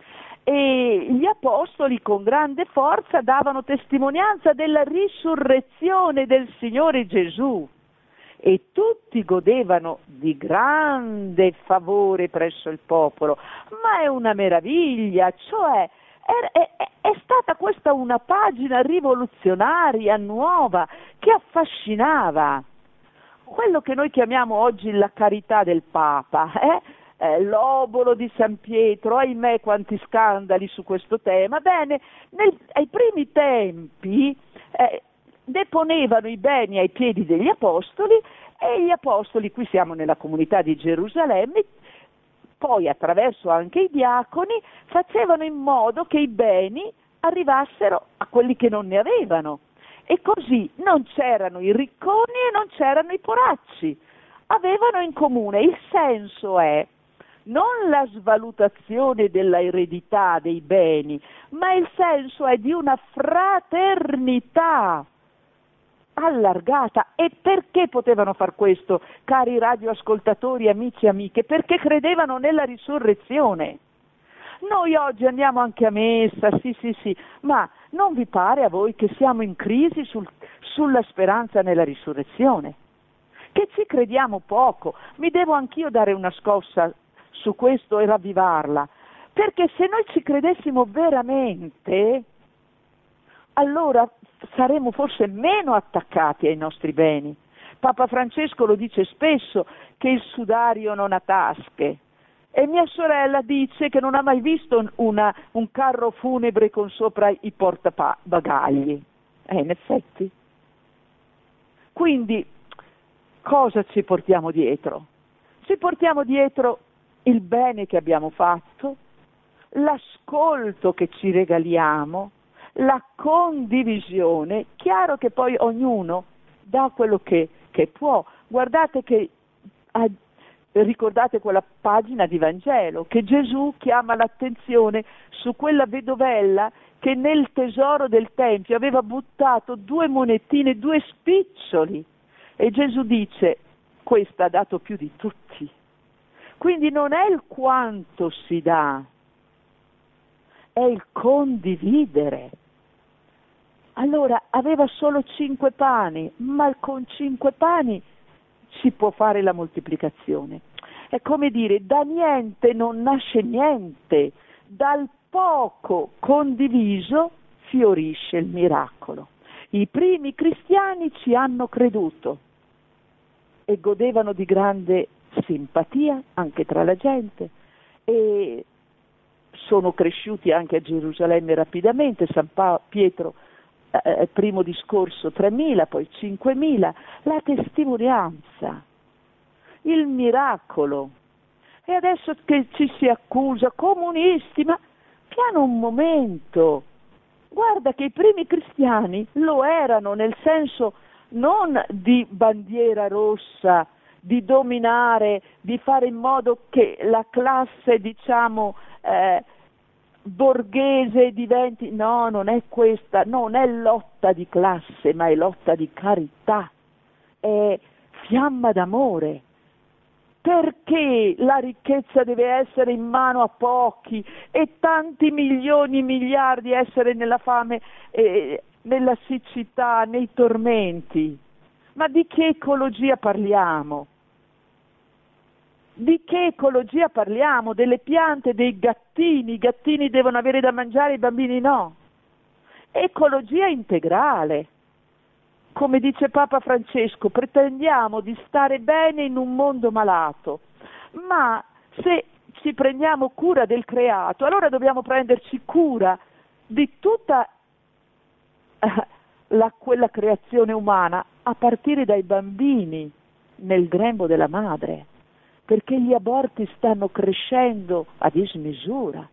E gli apostoli con grande forza davano testimonianza della risurrezione del Signore Gesù e tutti godevano di grande favore presso il popolo. Ma è una meraviglia, cioè è stata questa una pagina rivoluzionaria, nuova, che affascinava. Quello che noi chiamiamo oggi la carità del Papa, l'obolo di San Pietro, ahimè quanti scandali su questo tema. Bene, ai primi tempi deponevano i beni ai piedi degli apostoli e gli apostoli, qui siamo nella comunità di Gerusalemme, poi attraverso anche i diaconi facevano in modo che i beni arrivassero a quelli che non ne avevano e così non c'erano i ricconi e non c'erano i poracci, avevano in comune. Il senso è non la svalutazione della eredità dei beni, ma il senso è di una fraternità allargata. E perché potevano far questo, cari radioascoltatori, amici e amiche? Perché credevano nella risurrezione. Noi oggi andiamo anche a messa, sì, ma non vi pare a voi che siamo in crisi sulla speranza nella risurrezione? Che ci crediamo poco? Mi devo anch'io dare una scossa su questo e ravvivarla, perché se noi ci credessimo veramente, allora saremo forse meno attaccati ai nostri beni. Papa Francesco lo dice spesso che il sudario non ha tasche e mia sorella dice che non ha mai visto un carro funebre con sopra i portabagagli. In effetti. Quindi cosa ci portiamo dietro? Ci portiamo dietro il bene che abbiamo fatto, l'ascolto che ci regaliamo, la condivisione. Chiaro che poi ognuno dà quello che può. Guardate che ricordate quella pagina di Vangelo che Gesù chiama l'attenzione su quella vedovella che nel tesoro del Tempio aveva buttato 2 monetine, 2 spiccioli, e Gesù dice: questa ha dato più di tutti. Quindi non è il quanto si dà, è il condividere. Allora aveva solo 5 pani, ma con 5 pani si può fare la moltiplicazione. È come dire, da niente non nasce niente, dal poco condiviso fiorisce il miracolo. I primi cristiani ci hanno creduto e godevano di grande simpatia anche tra la gente e sono cresciuti anche a Gerusalemme rapidamente. San Pietro primo discorso 3.000, poi 5.000, la testimonianza, il miracolo. E adesso che ci si accusa comunisti, ma piano un momento, guarda che i primi cristiani lo erano nel senso non di bandiera rossa, di dominare, di fare in modo che la classe, diciamo, borghese diventi, no, non è questa, non è lotta di classe, ma è lotta di carità, è fiamma d'amore. Perché la ricchezza deve essere in mano a pochi e tanti milioni, miliardi essere nella fame, nella siccità, nei tormenti? Ma di che ecologia parliamo? Di che ecologia parliamo? Delle piante, dei gattini? I gattini devono avere da mangiare, i bambini no. Ecologia integrale. Come dice Papa Francesco, pretendiamo di stare bene in un mondo malato, ma se ci prendiamo cura del creato, allora dobbiamo prenderci cura di tutta quella creazione umana, a partire dai bambini nel grembo della madre, perché gli aborti stanno crescendo a dismisura.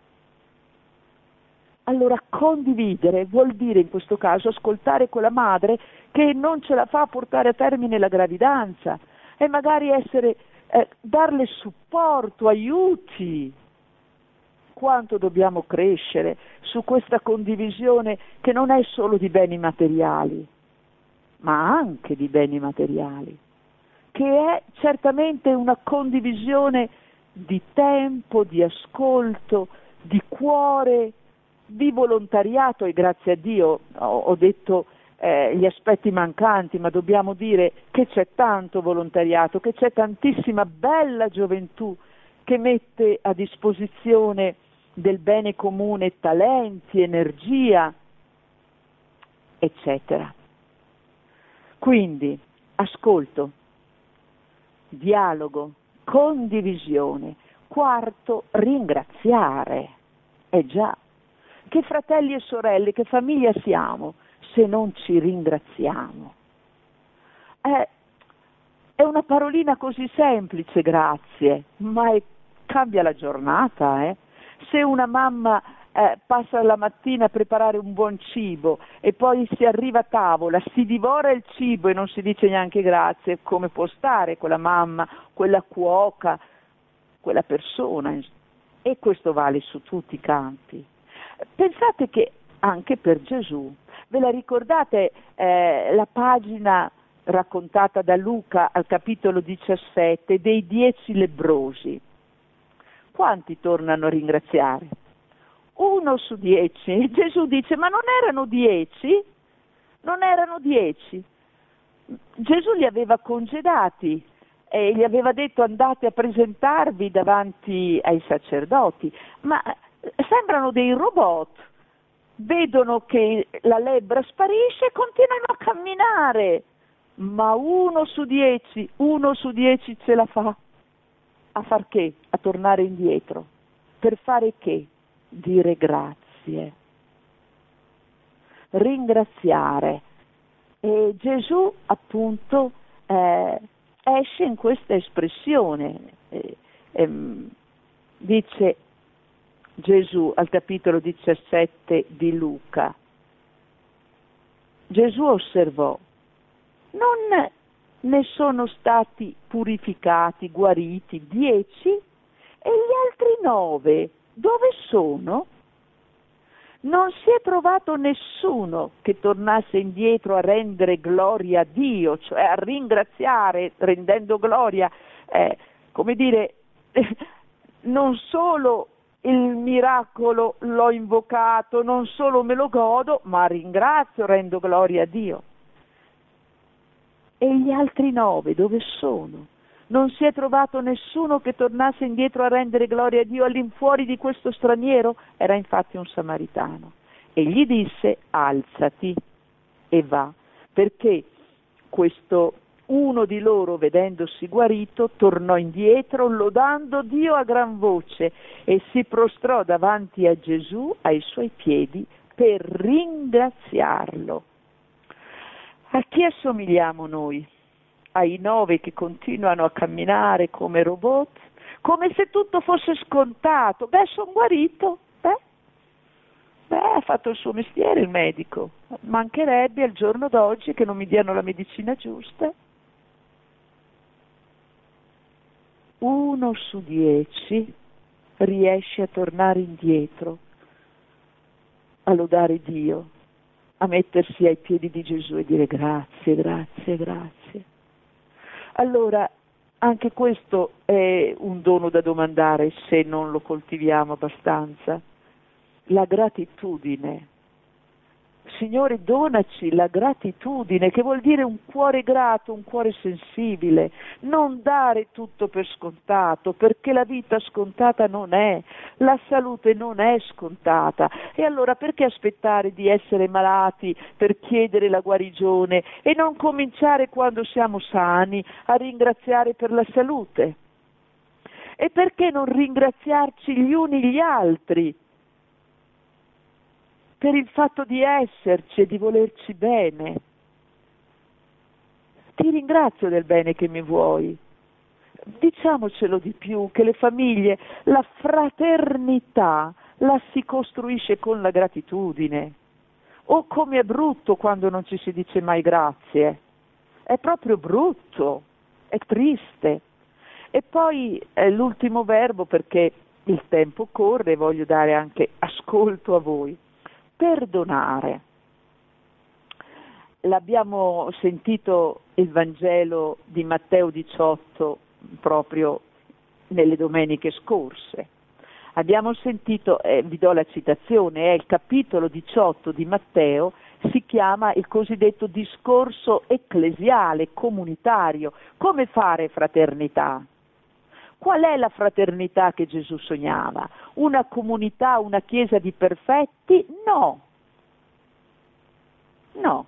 Allora condividere vuol dire in questo caso ascoltare quella madre che non ce la fa a portare a termine la gravidanza e magari darle supporto, aiuti. Quanto dobbiamo crescere su questa condivisione che non è solo di beni materiali, ma anche di beni materiali, che è certamente una condivisione di tempo, di ascolto, di cuore, di volontariato, e grazie a Dio ho detto gli aspetti mancanti, ma dobbiamo dire che c'è tanto volontariato, che c'è tantissima bella gioventù che mette a disposizione del bene comune talenti, energia, eccetera. Quindi ascolto, dialogo, condivisione. Quarto, ringraziare. Già, che fratelli e sorelle, che famiglia siamo se non ci ringraziamo? È una parolina così semplice, grazie, ma cambia la giornata, Se una mamma passa la mattina a preparare un buon cibo e poi si arriva a tavola, si divora il cibo e non si dice neanche grazie, come può stare quella mamma, quella cuoca, quella persona? E questo vale su tutti i campi. Pensate che anche per Gesù, ve la ricordate la pagina raccontata da Luca al capitolo 17 dei 10 lebbrosi? Quanti tornano a ringraziare? 1 su 10. Gesù dice: ma non erano 10? Non erano 10. Gesù li aveva congedati e gli aveva detto: andate a presentarvi davanti ai sacerdoti, ma sembrano dei robot, vedono che la lebbra sparisce e continuano a camminare, ma 1 su 10 ce la fa. A far che? A tornare indietro. Per fare che? Dire grazie. Ringraziare. E Gesù appunto esce in questa espressione. Dice Gesù al capitolo 17 di Luca. Gesù osservò: non ne sono stati purificati, guariti 10, e gli altri 9 dove sono? Non si è trovato nessuno che tornasse indietro a rendere gloria a Dio, cioè a ringraziare rendendo gloria, come dire, non solo il miracolo l'ho invocato, non solo me lo godo, ma ringrazio, rendo gloria a Dio. E gli altri 9 dove sono? Non si è trovato nessuno che tornasse indietro a rendere gloria a Dio all'infuori di questo straniero? Era infatti un samaritano. E gli disse: alzati e va, perché questo uno di loro, vedendosi guarito, tornò indietro lodando Dio a gran voce e si prostrò davanti a Gesù ai suoi piedi per ringraziarlo. A chi assomigliamo noi? Ai 9 che continuano a camminare come robot, come se tutto fosse scontato. Sono guarito. Ha fatto il suo mestiere il medico. Mancherebbe al giorno d'oggi che non mi diano la medicina giusta. 1 su 10 riesce a tornare indietro, a lodare Dio, a mettersi ai piedi di Gesù e dire grazie, grazie, grazie. Allora, anche questo è un dono da domandare se non lo coltiviamo abbastanza. La gratitudine. Signore, donaci la gratitudine, che vuol dire un cuore grato, un cuore sensibile, non dare tutto per scontato, perché la vita scontata non è, la salute non è scontata. E allora perché aspettare di essere malati per chiedere la guarigione e non cominciare quando siamo sani a ringraziare per la salute? E perché non ringraziarci gli uni gli altri per il fatto di esserci e di volerci bene? Ti ringrazio del bene che mi vuoi. Diciamocelo di più, che le famiglie, la fraternità la si costruisce con la gratitudine. Oh, come è brutto quando non ci si dice mai grazie. È proprio brutto, è triste. E poi l'ultimo verbo, perché il tempo corre, voglio dare anche ascolto a voi. Perdonare. l'abbiamo sentito il Vangelo di Matteo 18 proprio nelle domeniche scorse. Abbiamo sentito, vi do la citazione, è il capitolo 18 di Matteo, si chiama il cosiddetto discorso ecclesiale, comunitario. Come fare fraternità? Qual è la fraternità che Gesù sognava? Una comunità, una chiesa di perfetti? No. No.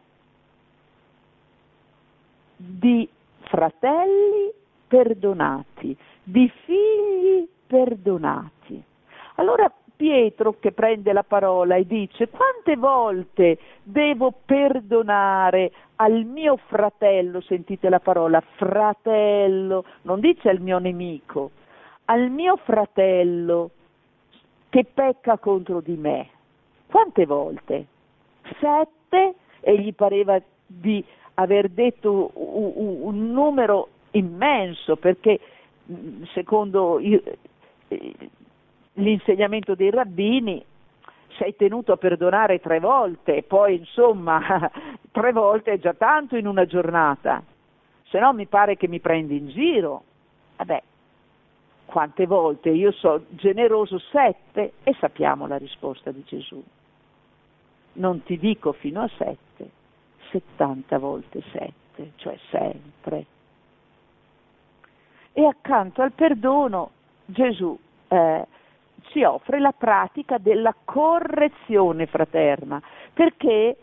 Di fratelli perdonati, di figli perdonati. Allora Pietro che prende la parola e dice: quante volte devo perdonare al mio fratello, sentite la parola fratello, non dice al mio nemico, al mio fratello che pecca contro di me. Quante volte? 7, e gli pareva di aver detto un numero immenso, perché secondo l'insegnamento dei rabbini sei tenuto a perdonare 3 volte, poi insomma 3 volte è già tanto in una giornata, se no mi pare che mi prendi in giro. Vabbè, quante volte? Io so generoso 7, e sappiamo la risposta di Gesù. Non ti dico fino a 7, 70 volte 7, cioè sempre. E accanto al perdono Gesù ci offre la pratica della correzione fraterna, perché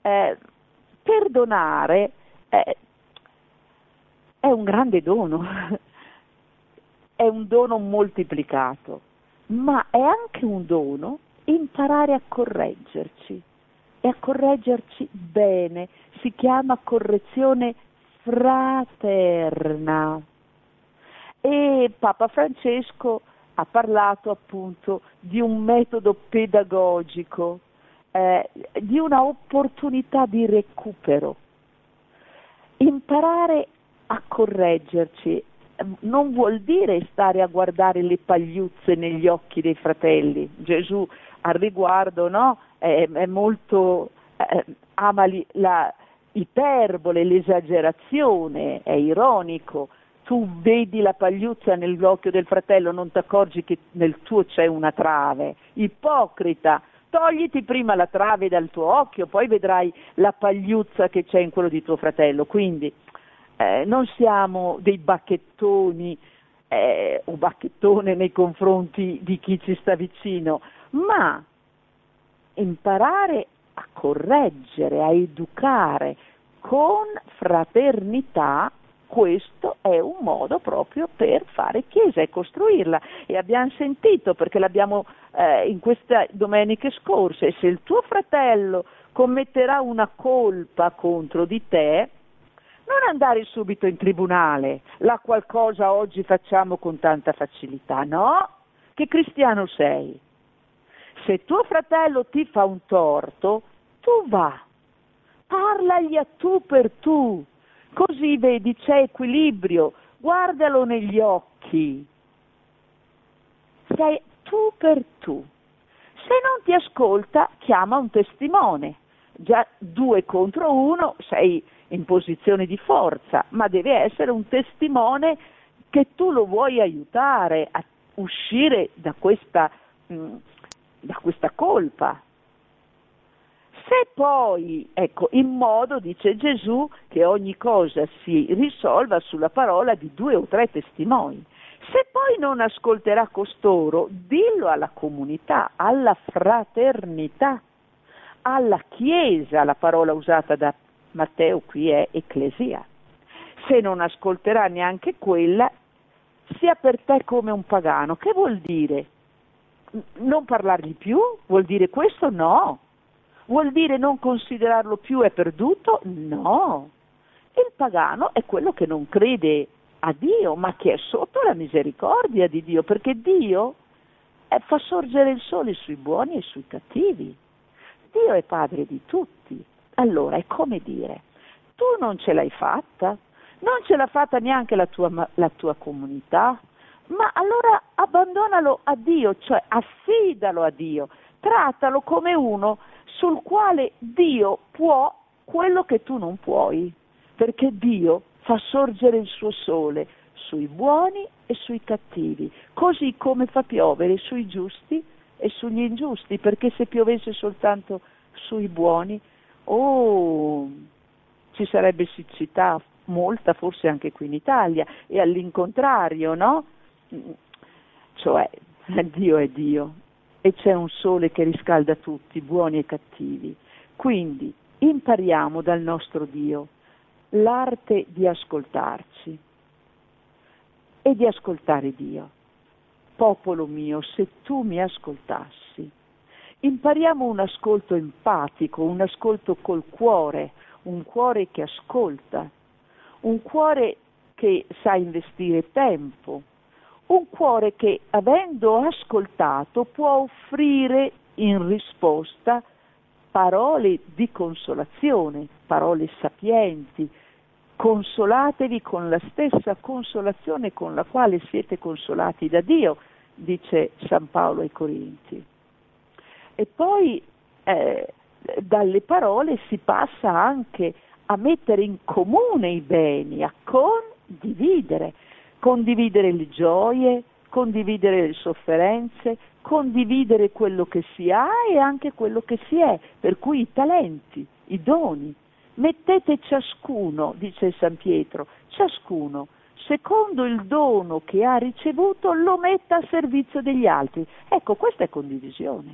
perdonare è un grande dono, è un dono moltiplicato, ma è anche un dono imparare a correggerci e a correggerci bene. Si chiama correzione fraterna. E Papa Francesco ha parlato appunto di un metodo pedagogico, di una opportunità di recupero. Imparare a correggerci non vuol dire stare a guardare le pagliuzze negli occhi dei fratelli. Gesù al riguardo, no? È molto ama la iperbole, l'esagerazione, è ironico. Tu vedi la pagliuzza nell'occhio del fratello, non ti accorgi che nel tuo c'è una trave. Ipocrita, togliti prima la trave dal tuo occhio, poi vedrai la pagliuzza che c'è in quello di tuo fratello. Quindi non siamo dei bacchettoni o bacchettone nei confronti di chi ci sta vicino, ma imparare a correggere, a educare con fraternità. Questo è un modo proprio per fare chiesa e costruirla, e abbiamo sentito, perché l'abbiamo in queste domeniche scorse, se il tuo fratello commetterà una colpa contro di te, non andare subito in tribunale, la qualcosa oggi facciamo con tanta facilità, no? Che cristiano sei? Se tuo fratello ti fa un torto, tu va, parlagli a tu per tu, così vedi c'è equilibrio, guardalo negli occhi, sei tu per tu. Se non ti ascolta, chiama un testimone, già 2 contro 1 sei in posizione di forza, ma deve essere un testimone che tu lo vuoi aiutare a uscire da questa colpa. Se poi, ecco, in modo, dice Gesù, che ogni cosa si risolva sulla parola di 2 o 3 testimoni. Se poi non ascolterà costoro, dillo alla comunità, alla fraternità, alla Chiesa, la parola usata da Matteo qui è ecclesia. Se non ascolterà neanche quella, sia per te come un pagano. Che vuol dire? Non parlargli più? Vuol dire questo? No. Vuol dire non considerarlo più è perduto? No. Il pagano è quello che non crede a Dio, ma che è sotto la misericordia di Dio, perché Dio fa sorgere il sole sui buoni e sui cattivi. Dio è padre di tutti. Allora è come dire, tu non ce l'hai fatta, non ce l'ha fatta neanche la tua comunità, ma allora abbandonalo a Dio, cioè affidalo a Dio, trattalo come uno sul quale Dio può quello che tu non puoi, perché Dio fa sorgere il suo sole sui buoni e sui cattivi, così come fa piovere sui giusti e sugli ingiusti, perché se piovesse soltanto sui buoni, ci sarebbe siccità, molta, forse anche qui in Italia, e all'incontrario, no? Cioè, Dio è Dio e c'è un sole che riscalda tutti, buoni e cattivi. Quindi impariamo dal nostro Dio l'arte di ascoltarci e di ascoltare Dio. Popolo mio, se tu mi ascoltassi. Impariamo un ascolto empatico, un ascolto col cuore, un cuore che ascolta, un cuore che sa investire tempo, un cuore che, avendo ascoltato, può offrire in risposta parole di consolazione, parole sapienti. Consolatevi con la stessa consolazione con la quale siete consolati da Dio, dice San Paolo ai Corinti. E poi dalle parole si passa anche a mettere in comune i beni, a condividere le gioie, condividere le sofferenze, condividere quello che si ha e anche quello che si è, per cui i talenti, i doni. Mettete ciascuno, dice San Pietro, ciascuno, secondo il dono che ha ricevuto, lo metta a servizio degli altri. Ecco, questa è condivisione.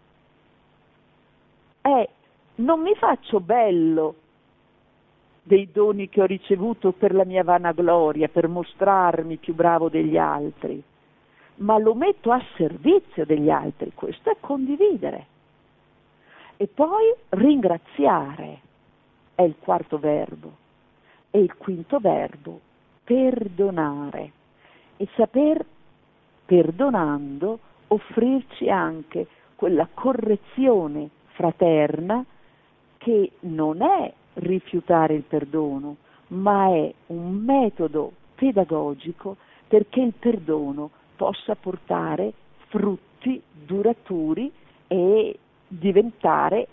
Non mi faccio bello dei doni che ho ricevuto per la mia vanagloria, per mostrarmi più bravo degli altri, ma lo metto a servizio degli altri. Questo è condividere. E poi ringraziare è il quarto verbo. E il quinto verbo, perdonare. E saper, perdonando, offrirci anche quella correzione fraterna che non è rifiutare il perdono, ma è un metodo pedagogico perché il perdono possa portare frutti duraturi e diventare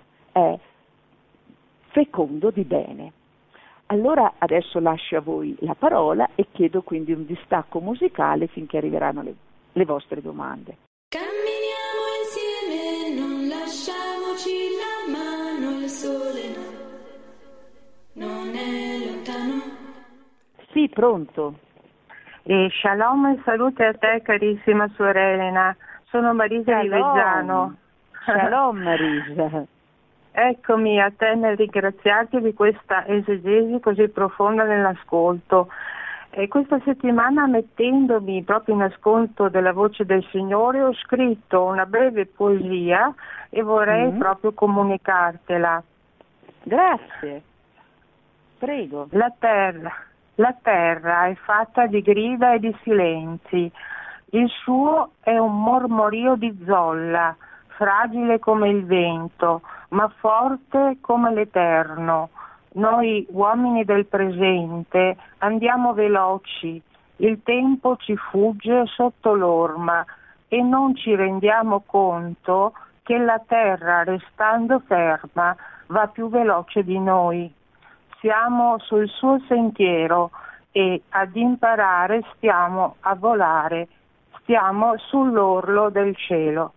fecondo di bene. Allora adesso lascio a voi la parola e chiedo quindi un distacco musicale finché arriveranno le vostre domande. Camminiamo insieme, non lasciamoci la mano, il sole non è lontano. Sì, pronto. Shalom e salute a te carissima suora Elena, sono Marisa di Vezzano. Shalom Marisa. Eccomi a te nel ringraziarti di questa esegesi così profonda nell'ascolto. E questa settimana, mettendomi proprio in ascolto della voce del Signore, ho scritto una breve poesia e vorrei proprio comunicartela. Grazie. Prego. La terra è fatta di grida e di silenzi. Il suo è un mormorio di zolla, fragile come il vento, ma forte come l'eterno. Noi uomini del presente andiamo veloci, il tempo ci fugge sotto l'orma e non ci rendiamo conto che la terra, restando ferma, va più veloce di noi. Siamo sul suo sentiero e ad imparare stiamo a volare, stiamo sull'orlo del cielo.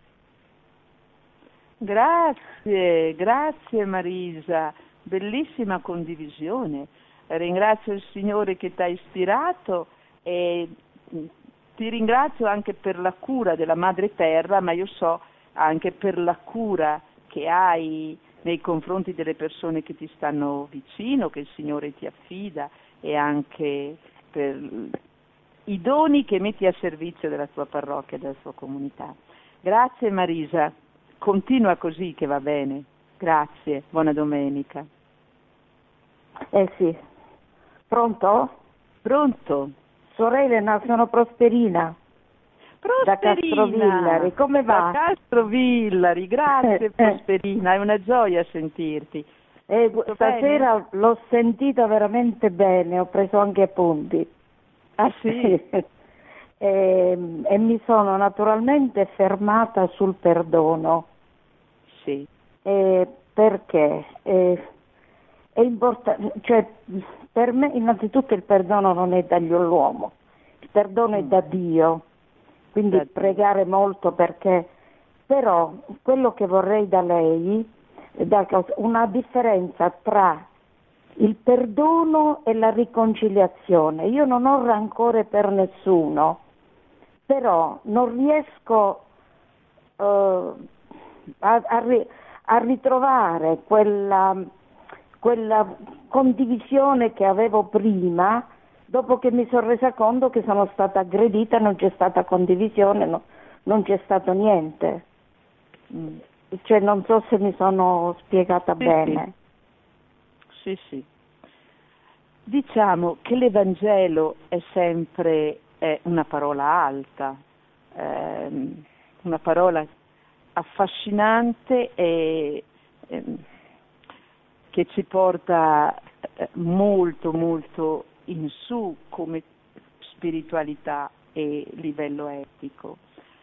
Grazie Marisa, bellissima condivisione. Ringrazio il Signore che ti ha ispirato e ti ringrazio anche per la cura della Madre Terra, ma io so anche per la cura che hai nei confronti delle persone che ti stanno vicino, che il Signore ti affida, e anche per i doni che metti a servizio della tua parrocchia e della tua comunità. Grazie Marisa, continua così che va bene. Grazie, buona domenica. Sì. Pronto? Pronto? Sorella, sono Prosperina. Da Castrovillari, come va? Da Castrovillari, grazie Prosperina, è una gioia sentirti. Stasera l'ho sentita veramente bene, ho preso anche appunti. Ah sì? E mi sono naturalmente fermata sul perdono. Sì. Perché è importante, cioè per me innanzitutto il perdono non è dall'uomo, il perdono è da Dio, quindi pregare molto, perché però quello che vorrei da lei è una differenza tra il perdono e la riconciliazione. Io non ho rancore per nessuno, però non riesco a ritrovare quella condivisione che avevo prima, dopo che mi sono resa conto che sono stata aggredita, non c'è stata condivisione, non c'è stato niente. Cioè, non so se mi sono spiegata bene. Sì, sì. Diciamo che l'Evangelo è sempre una parola alta, una parola affascinante e che ci porta molto molto in su come spiritualità e livello etico.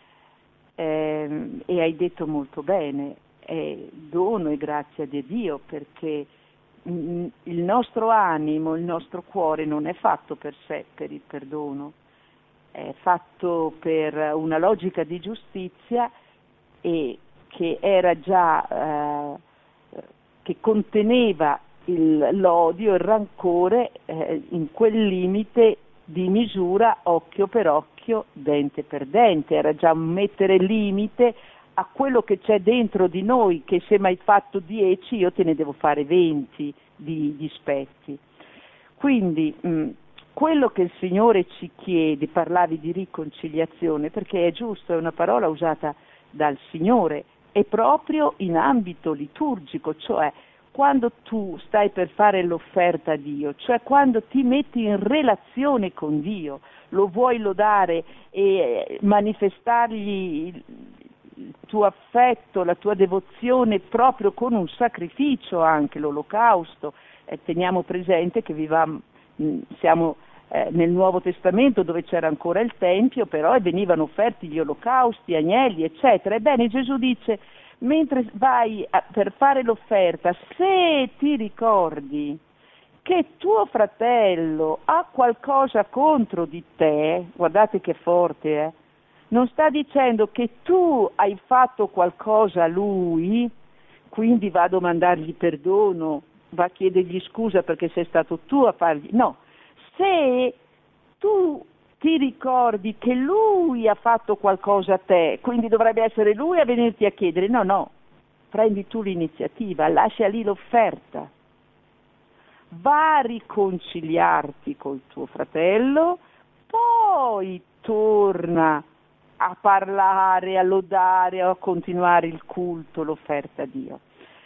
E hai detto molto bene, è dono e grazia di Dio, perché il nostro animo, il nostro cuore non è fatto per sé, per il perdono, è fatto per una logica di giustizia e che era già che conteneva l'odio, il rancore in quel limite di misura occhio per occhio, dente per dente. Era già un mettere limite a quello che c'è dentro di noi, che se mi hai fatto 10 io te ne devo fare 20 di dispetti. Quindi quello che il Signore ci chiede, parlavi di riconciliazione, perché è giusto, è una parola usata dal Signore, è proprio in ambito liturgico, cioè quando tu stai per fare l'offerta a Dio, cioè quando ti metti in relazione con Dio, lo vuoi lodare e manifestargli il tuo affetto, la tua devozione proprio con un sacrificio, anche l'olocausto. Teniamo presente che siamo nel Nuovo Testamento, dove c'era ancora il Tempio, però e venivano offerti gli olocausti, agnelli, eccetera. Ebbene, Gesù dice: mentre vai per fare l'offerta, se ti ricordi che tuo fratello ha qualcosa contro di te, guardate che forte, non sta dicendo che tu hai fatto qualcosa a lui, quindi va a domandargli perdono, va a chiedergli scusa perché sei stato tu a fargli, no, se tu ti ricordi che lui ha fatto qualcosa a te, quindi dovrebbe essere lui a venirti a chiedere, no, prendi tu l'iniziativa, lascia lì l'offerta, va a riconciliarti col tuo fratello, poi torna a parlare, a lodare, a continuare il culto, l'offerta a Dio.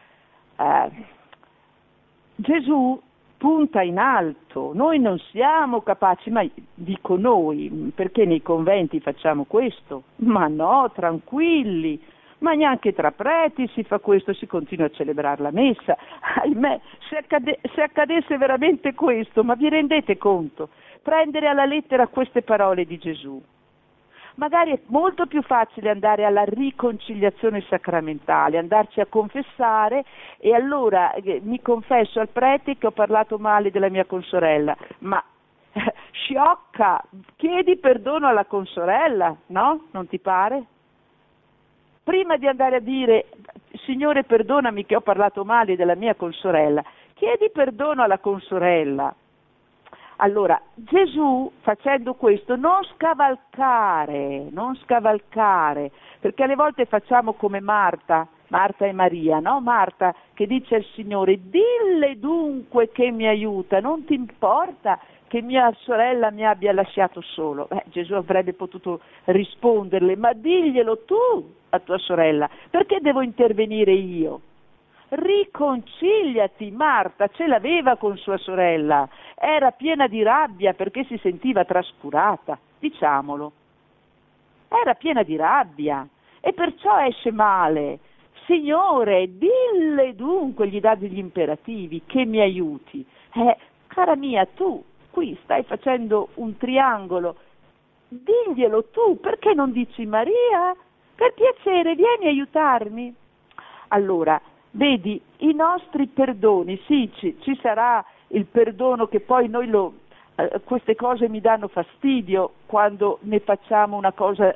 Gesù punta in alto, noi non siamo capaci, ma dico noi, perché nei conventi facciamo questo? Ma no, tranquilli, ma neanche tra preti si fa questo, si continua a celebrare la messa. Ahimè, se accadesse veramente questo, ma vi rendete conto? Prendere alla lettera queste parole di Gesù. Magari è molto più facile andare alla riconciliazione sacramentale, andarci a confessare e allora mi confesso al prete che ho parlato male della mia consorella, ma sciocca, chiedi perdono alla consorella, no? Non ti pare? Prima di andare a dire Signore perdonami che ho parlato male della mia consorella, chiedi perdono alla consorella. Allora, Gesù facendo questo non scavalcare, perché alle volte facciamo come Marta e Maria, no? Marta che dice al Signore, dille dunque che mi aiuta, non ti importa che mia sorella mi abbia lasciato solo. Gesù avrebbe potuto risponderle, ma diglielo tu a tua sorella, perché devo intervenire io? Riconciliati, Marta ce l'aveva con sua sorella, era piena di rabbia perché si sentiva trascurata, diciamolo, era piena di rabbia e perciò esce male. Signore, dille dunque, gli dà degli imperativi, che mi aiuti. Cara mia, tu qui stai facendo un triangolo, diglielo tu, perché non dici Maria? Per piacere, vieni a aiutarmi. Allora, Vedi, i nostri perdoni, sì, ci sarà il perdono che poi noi queste cose mi danno fastidio quando ne facciamo una cosa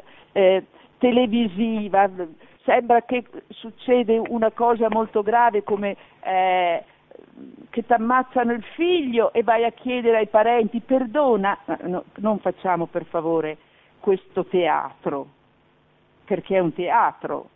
televisiva, sembra che succede una cosa molto grave come che ti ammazzano il figlio e vai a chiedere ai parenti perdona, no, non facciamo per favore questo teatro, perché è un teatro.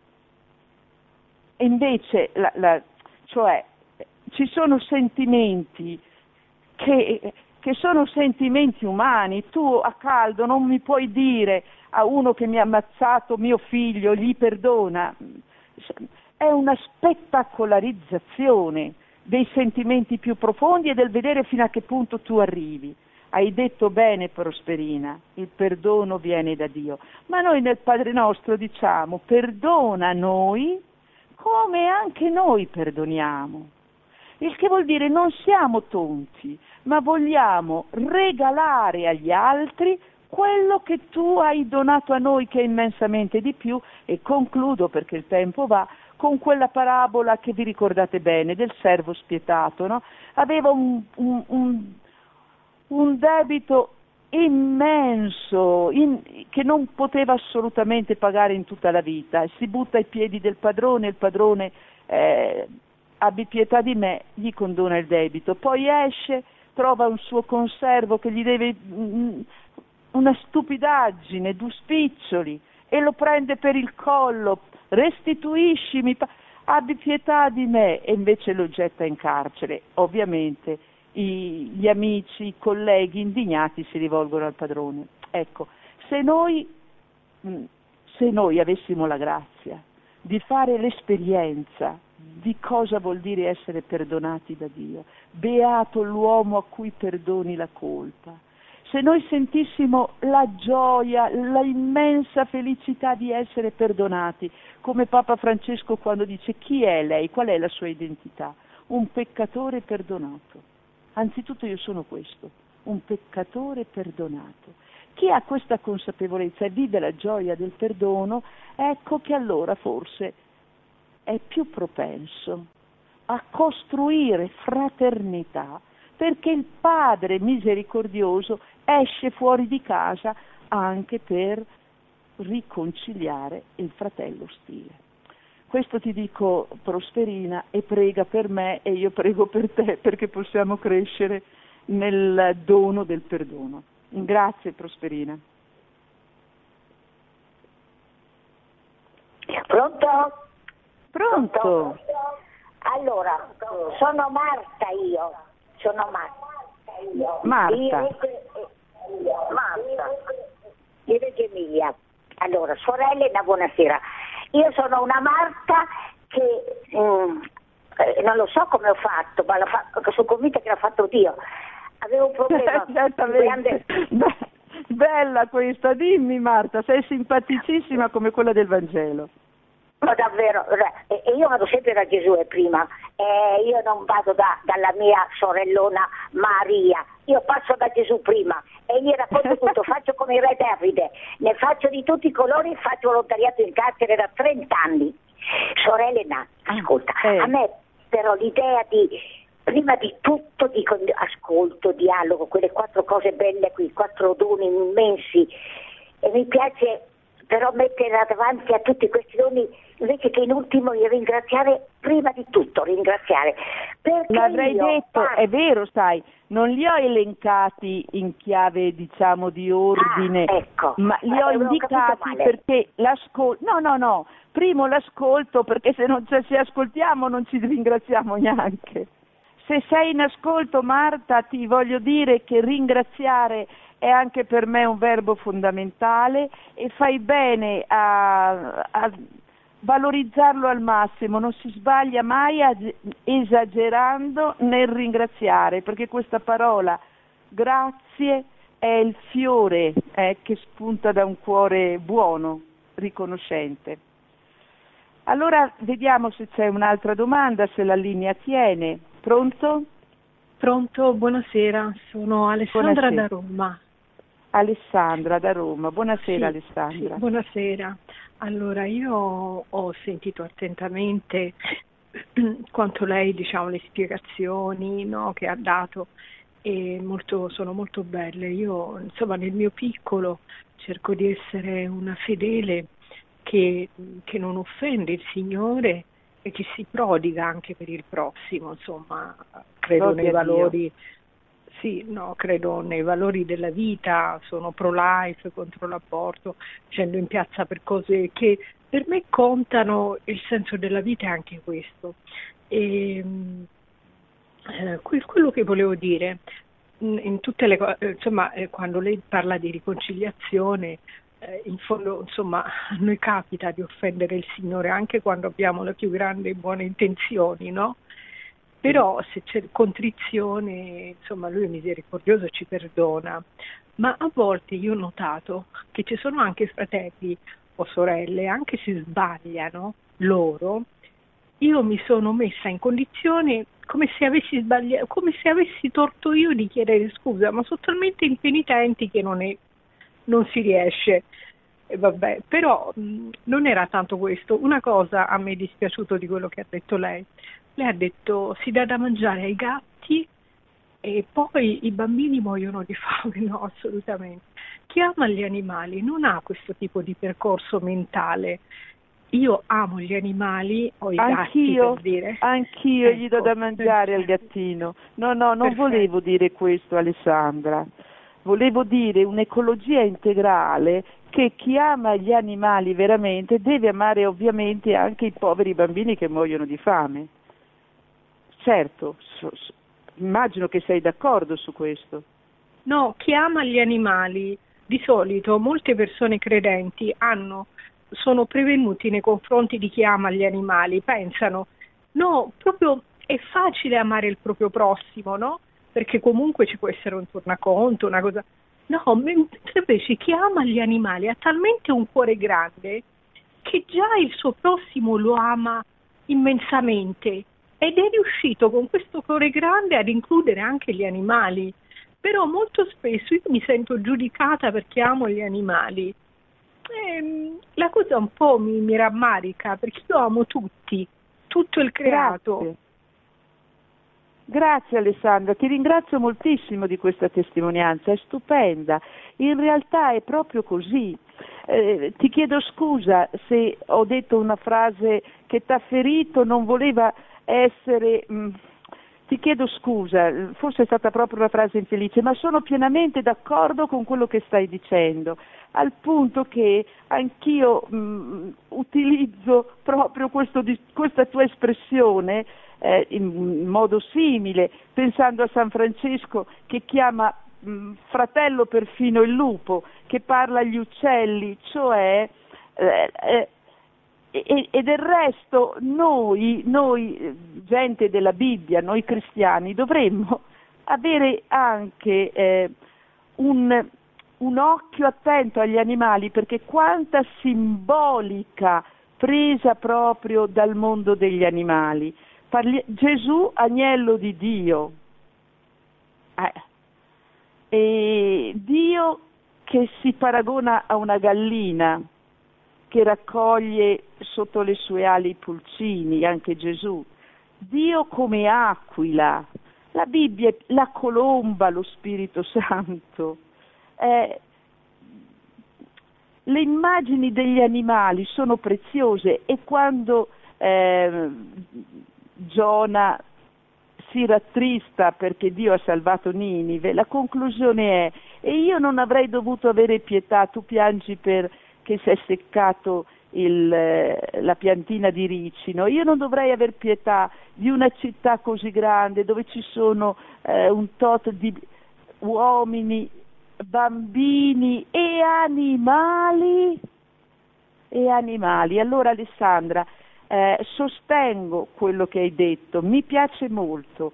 E invece, cioè, ci sono sentimenti che sono sentimenti umani. Tu a caldo non mi puoi dire a uno che mi ha ammazzato mio figlio, gli perdona. È una spettacolarizzazione dei sentimenti più profondi e del vedere fino a che punto tu arrivi. Hai detto bene, Prosperina, il perdono viene da Dio. Ma noi nel Padre Nostro diciamo perdona noi come anche noi perdoniamo. Il che vuol dire non siamo tonti, ma vogliamo regalare agli altri quello che tu hai donato a noi, che è immensamente di più. E concludo, perché il tempo va, con quella parabola che vi ricordate bene, del servo spietato, no? Aveva un debito immenso che non poteva assolutamente pagare in tutta la vita. Si butta ai piedi del padrone, il padrone abbi pietà di me, gli condona il debito, poi esce, trova un suo conservo che gli deve una stupidaggine, 2 spiccioli, e lo prende per il collo, restituiscimi, abbi pietà di me, e invece lo getta in carcere. Ovviamente gli amici, i colleghi indignati si rivolgono al padrone. Ecco, se noi avessimo la grazia di fare l'esperienza di cosa vuol dire essere perdonati da Dio, beato l'uomo a cui perdoni la colpa, se noi sentissimo la gioia, la immensa felicità di essere perdonati, come Papa Francesco quando dice chi è lei, qual è la sua identità? Un peccatore perdonato. Anzitutto io sono questo, un peccatore perdonato. Chi ha questa consapevolezza e vive la gioia del perdono, ecco che allora forse è più propenso a costruire fraternità, perché il Padre misericordioso esce fuori di casa anche per riconciliare il fratello ostile. Questo ti dico, Prosperina, e prega per me e io prego per te, perché possiamo crescere nel dono del perdono. Grazie, Prosperina. Pronto? Pronto? Allora, sono Marta io. Marta. Di Reggio Emilia. Allora, sorella, buonasera. Io sono una Marta che non lo so come ho fatto, ma sono convinta che l'ha fatto Dio. Avevo un problema. Certamente. Bella questa, dimmi Marta, sei simpaticissima come quella del Vangelo. Ma davvero, e io vado sempre da Gesù prima, io non vado dalla mia sorellona Maria, io passo da Gesù prima e gli racconto tutto, faccio come il re Davide, ne faccio di tutti i colori, faccio volontariato in carcere da 30 anni. Sorella, ascolta, a me però l'idea di, prima di tutto dico ascolto, dialogo, quelle 4 cose belle qui, 4 doni immensi, e mi piace però mettere davanti a tutti questi doni, invece che in ultimo ringraziare, prima di tutto ringraziare. L'avrei detto, è vero, sai, non li ho elencati in chiave, diciamo, di ordine, ecco, ma li ho indicati perché l'ascolto, no, primo l'ascolto, perché se non ci ascoltiamo non ci ringraziamo neanche. Se sei in ascolto, Marta, ti voglio dire che ringraziare è anche per me un verbo fondamentale e fai bene a valorizzarlo al massimo, non si sbaglia mai esagerando nel ringraziare, perché questa parola grazie è il fiore che spunta da un cuore buono, riconoscente. Allora vediamo se c'è un'altra domanda, se la linea tiene. Pronto? Pronto, buonasera, sono Alessandra da Roma. Alessandra da Roma, buonasera. Sì, Alessandra. Sì, buonasera. Allora, io ho sentito attentamente quanto lei, diciamo, le spiegazioni, no, che ha dato sono molto belle. Io, insomma, nel mio piccolo cerco di essere una fedele che non offende il Signore e che si prodiga anche per il prossimo, insomma, credo nei valori. Sì, no, credo nei valori della vita, sono pro-life, contro l'aborto, scendo in piazza per cose che per me contano, il senso della vita è anche questo. Quello che volevo dire, in tutte le insomma, quando lei parla di riconciliazione, in fondo, insomma, a noi capita di offendere il Signore anche quando abbiamo le più grandi buone intenzioni, no? Però se c'è contrizione, insomma, Lui è misericordioso e ci perdona. Ma a volte io ho notato che ci sono anche fratelli o sorelle, anche se sbagliano loro, io mi sono messa in condizione come se avessi sbagliato, come se avessi torto io di chiedere scusa, ma sono talmente impenitenti che non si riesce. E vabbè, però non era tanto questo. Una cosa a me è dispiaciuto di quello che ha detto lei. Lei ha detto si dà da mangiare ai gatti e poi i bambini muoiono di fame. No, assolutamente. Chi ama gli animali non ha questo tipo di percorso mentale. Io amo gli animali, ho i gatti, per dire. Anch'io gli do da mangiare al gattino. No, non volevo dire questo, Alessandra. Volevo dire un'ecologia integrale, che chi ama gli animali veramente deve amare ovviamente anche i poveri bambini che muoiono di fame. Certo, immagino che sei d'accordo su questo. No, chi ama gli animali, di solito molte persone credenti sono prevenuti nei confronti di chi ama gli animali, pensano, no, proprio è facile amare il proprio prossimo, no? Perché comunque ci può essere un tornaconto, una cosa. No, invece chi ama gli animali ha talmente un cuore grande che già il suo prossimo lo ama immensamente ed è riuscito con questo cuore grande ad includere anche gli animali. Però molto spesso io mi sento giudicata perché amo gli animali. La cosa un po' mi rammarica, perché io amo tutti, tutto il creato. Grazie Alessandra, ti ringrazio moltissimo di questa testimonianza, è stupenda. In realtà è proprio così. Ti chiedo scusa se ho detto una frase che t'ha ferito, non voleva essere... Ti chiedo scusa, forse è stata proprio una frase infelice, ma sono pienamente d'accordo con quello che stai dicendo, al punto che anch'io utilizzo proprio questa tua espressione in modo simile, pensando a San Francesco che chiama fratello perfino il lupo, che parla agli uccelli, cioè... E del resto noi gente della Bibbia, noi cristiani, dovremmo avere anche un occhio attento agli animali, perché quanta simbolica presa proprio dal mondo degli animali. Gesù, agnello di Dio, e Dio che si paragona a una gallina, che raccoglie sotto le sue ali i pulcini, anche Gesù. Dio come aquila, la Bibbia, la colomba, lo Spirito Santo. Le immagini degli animali sono preziose e quando Giona si rattrista perché Dio ha salvato Ninive, la conclusione è: e io non avrei dovuto avere pietà, tu piangi perché si è seccato la piantina di ricino, io non dovrei aver pietà di una città così grande dove ci sono un tot di uomini, bambini e animali. Allora Alessandra, sostengo quello che hai detto, mi piace molto.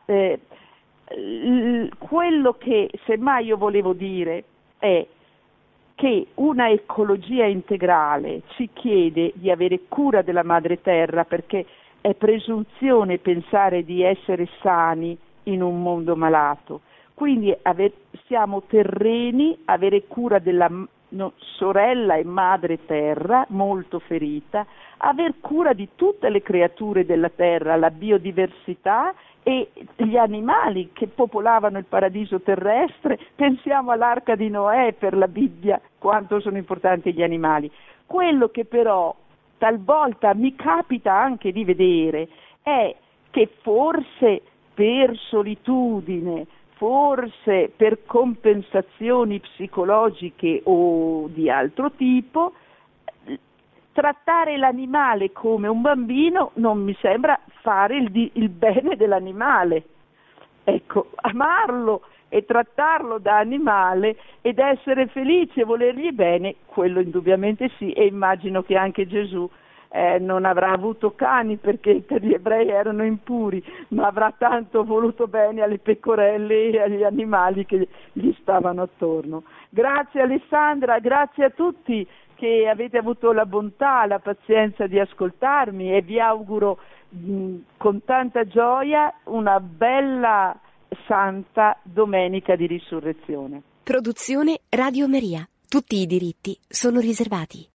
Quello che semmai io volevo dire è che una ecologia integrale ci chiede di avere cura della madre terra, perché è presunzione pensare di essere sani in un mondo malato. Quindi siamo terreni, avere cura della sorella e madre terra, molto ferita, aver cura di tutte le creature della terra, la biodiversità e gli animali che popolavano il paradiso terrestre. Pensiamo all'arca di Noè per la Bibbia, quanto sono importanti gli animali. Quello che però talvolta mi capita anche di vedere è che forse per solitudine, forse per compensazioni psicologiche o di altro tipo, trattare l'animale come un bambino non mi sembra fare il bene dell'animale. Ecco, amarlo e trattarlo da animale ed essere felici e volergli bene, quello indubbiamente sì, e immagino che anche Gesù non avrà avuto cani perché per gli ebrei erano impuri, ma avrà tanto voluto bene alle pecorelle e agli animali che gli stavano attorno. Grazie Alessandra, grazie a tutti che avete avuto la bontà, la pazienza di ascoltarmi, e vi auguro con tanta gioia una bella Santa Domenica di Risurrezione. Produzione Radio Maria. Tutti i diritti sono riservati.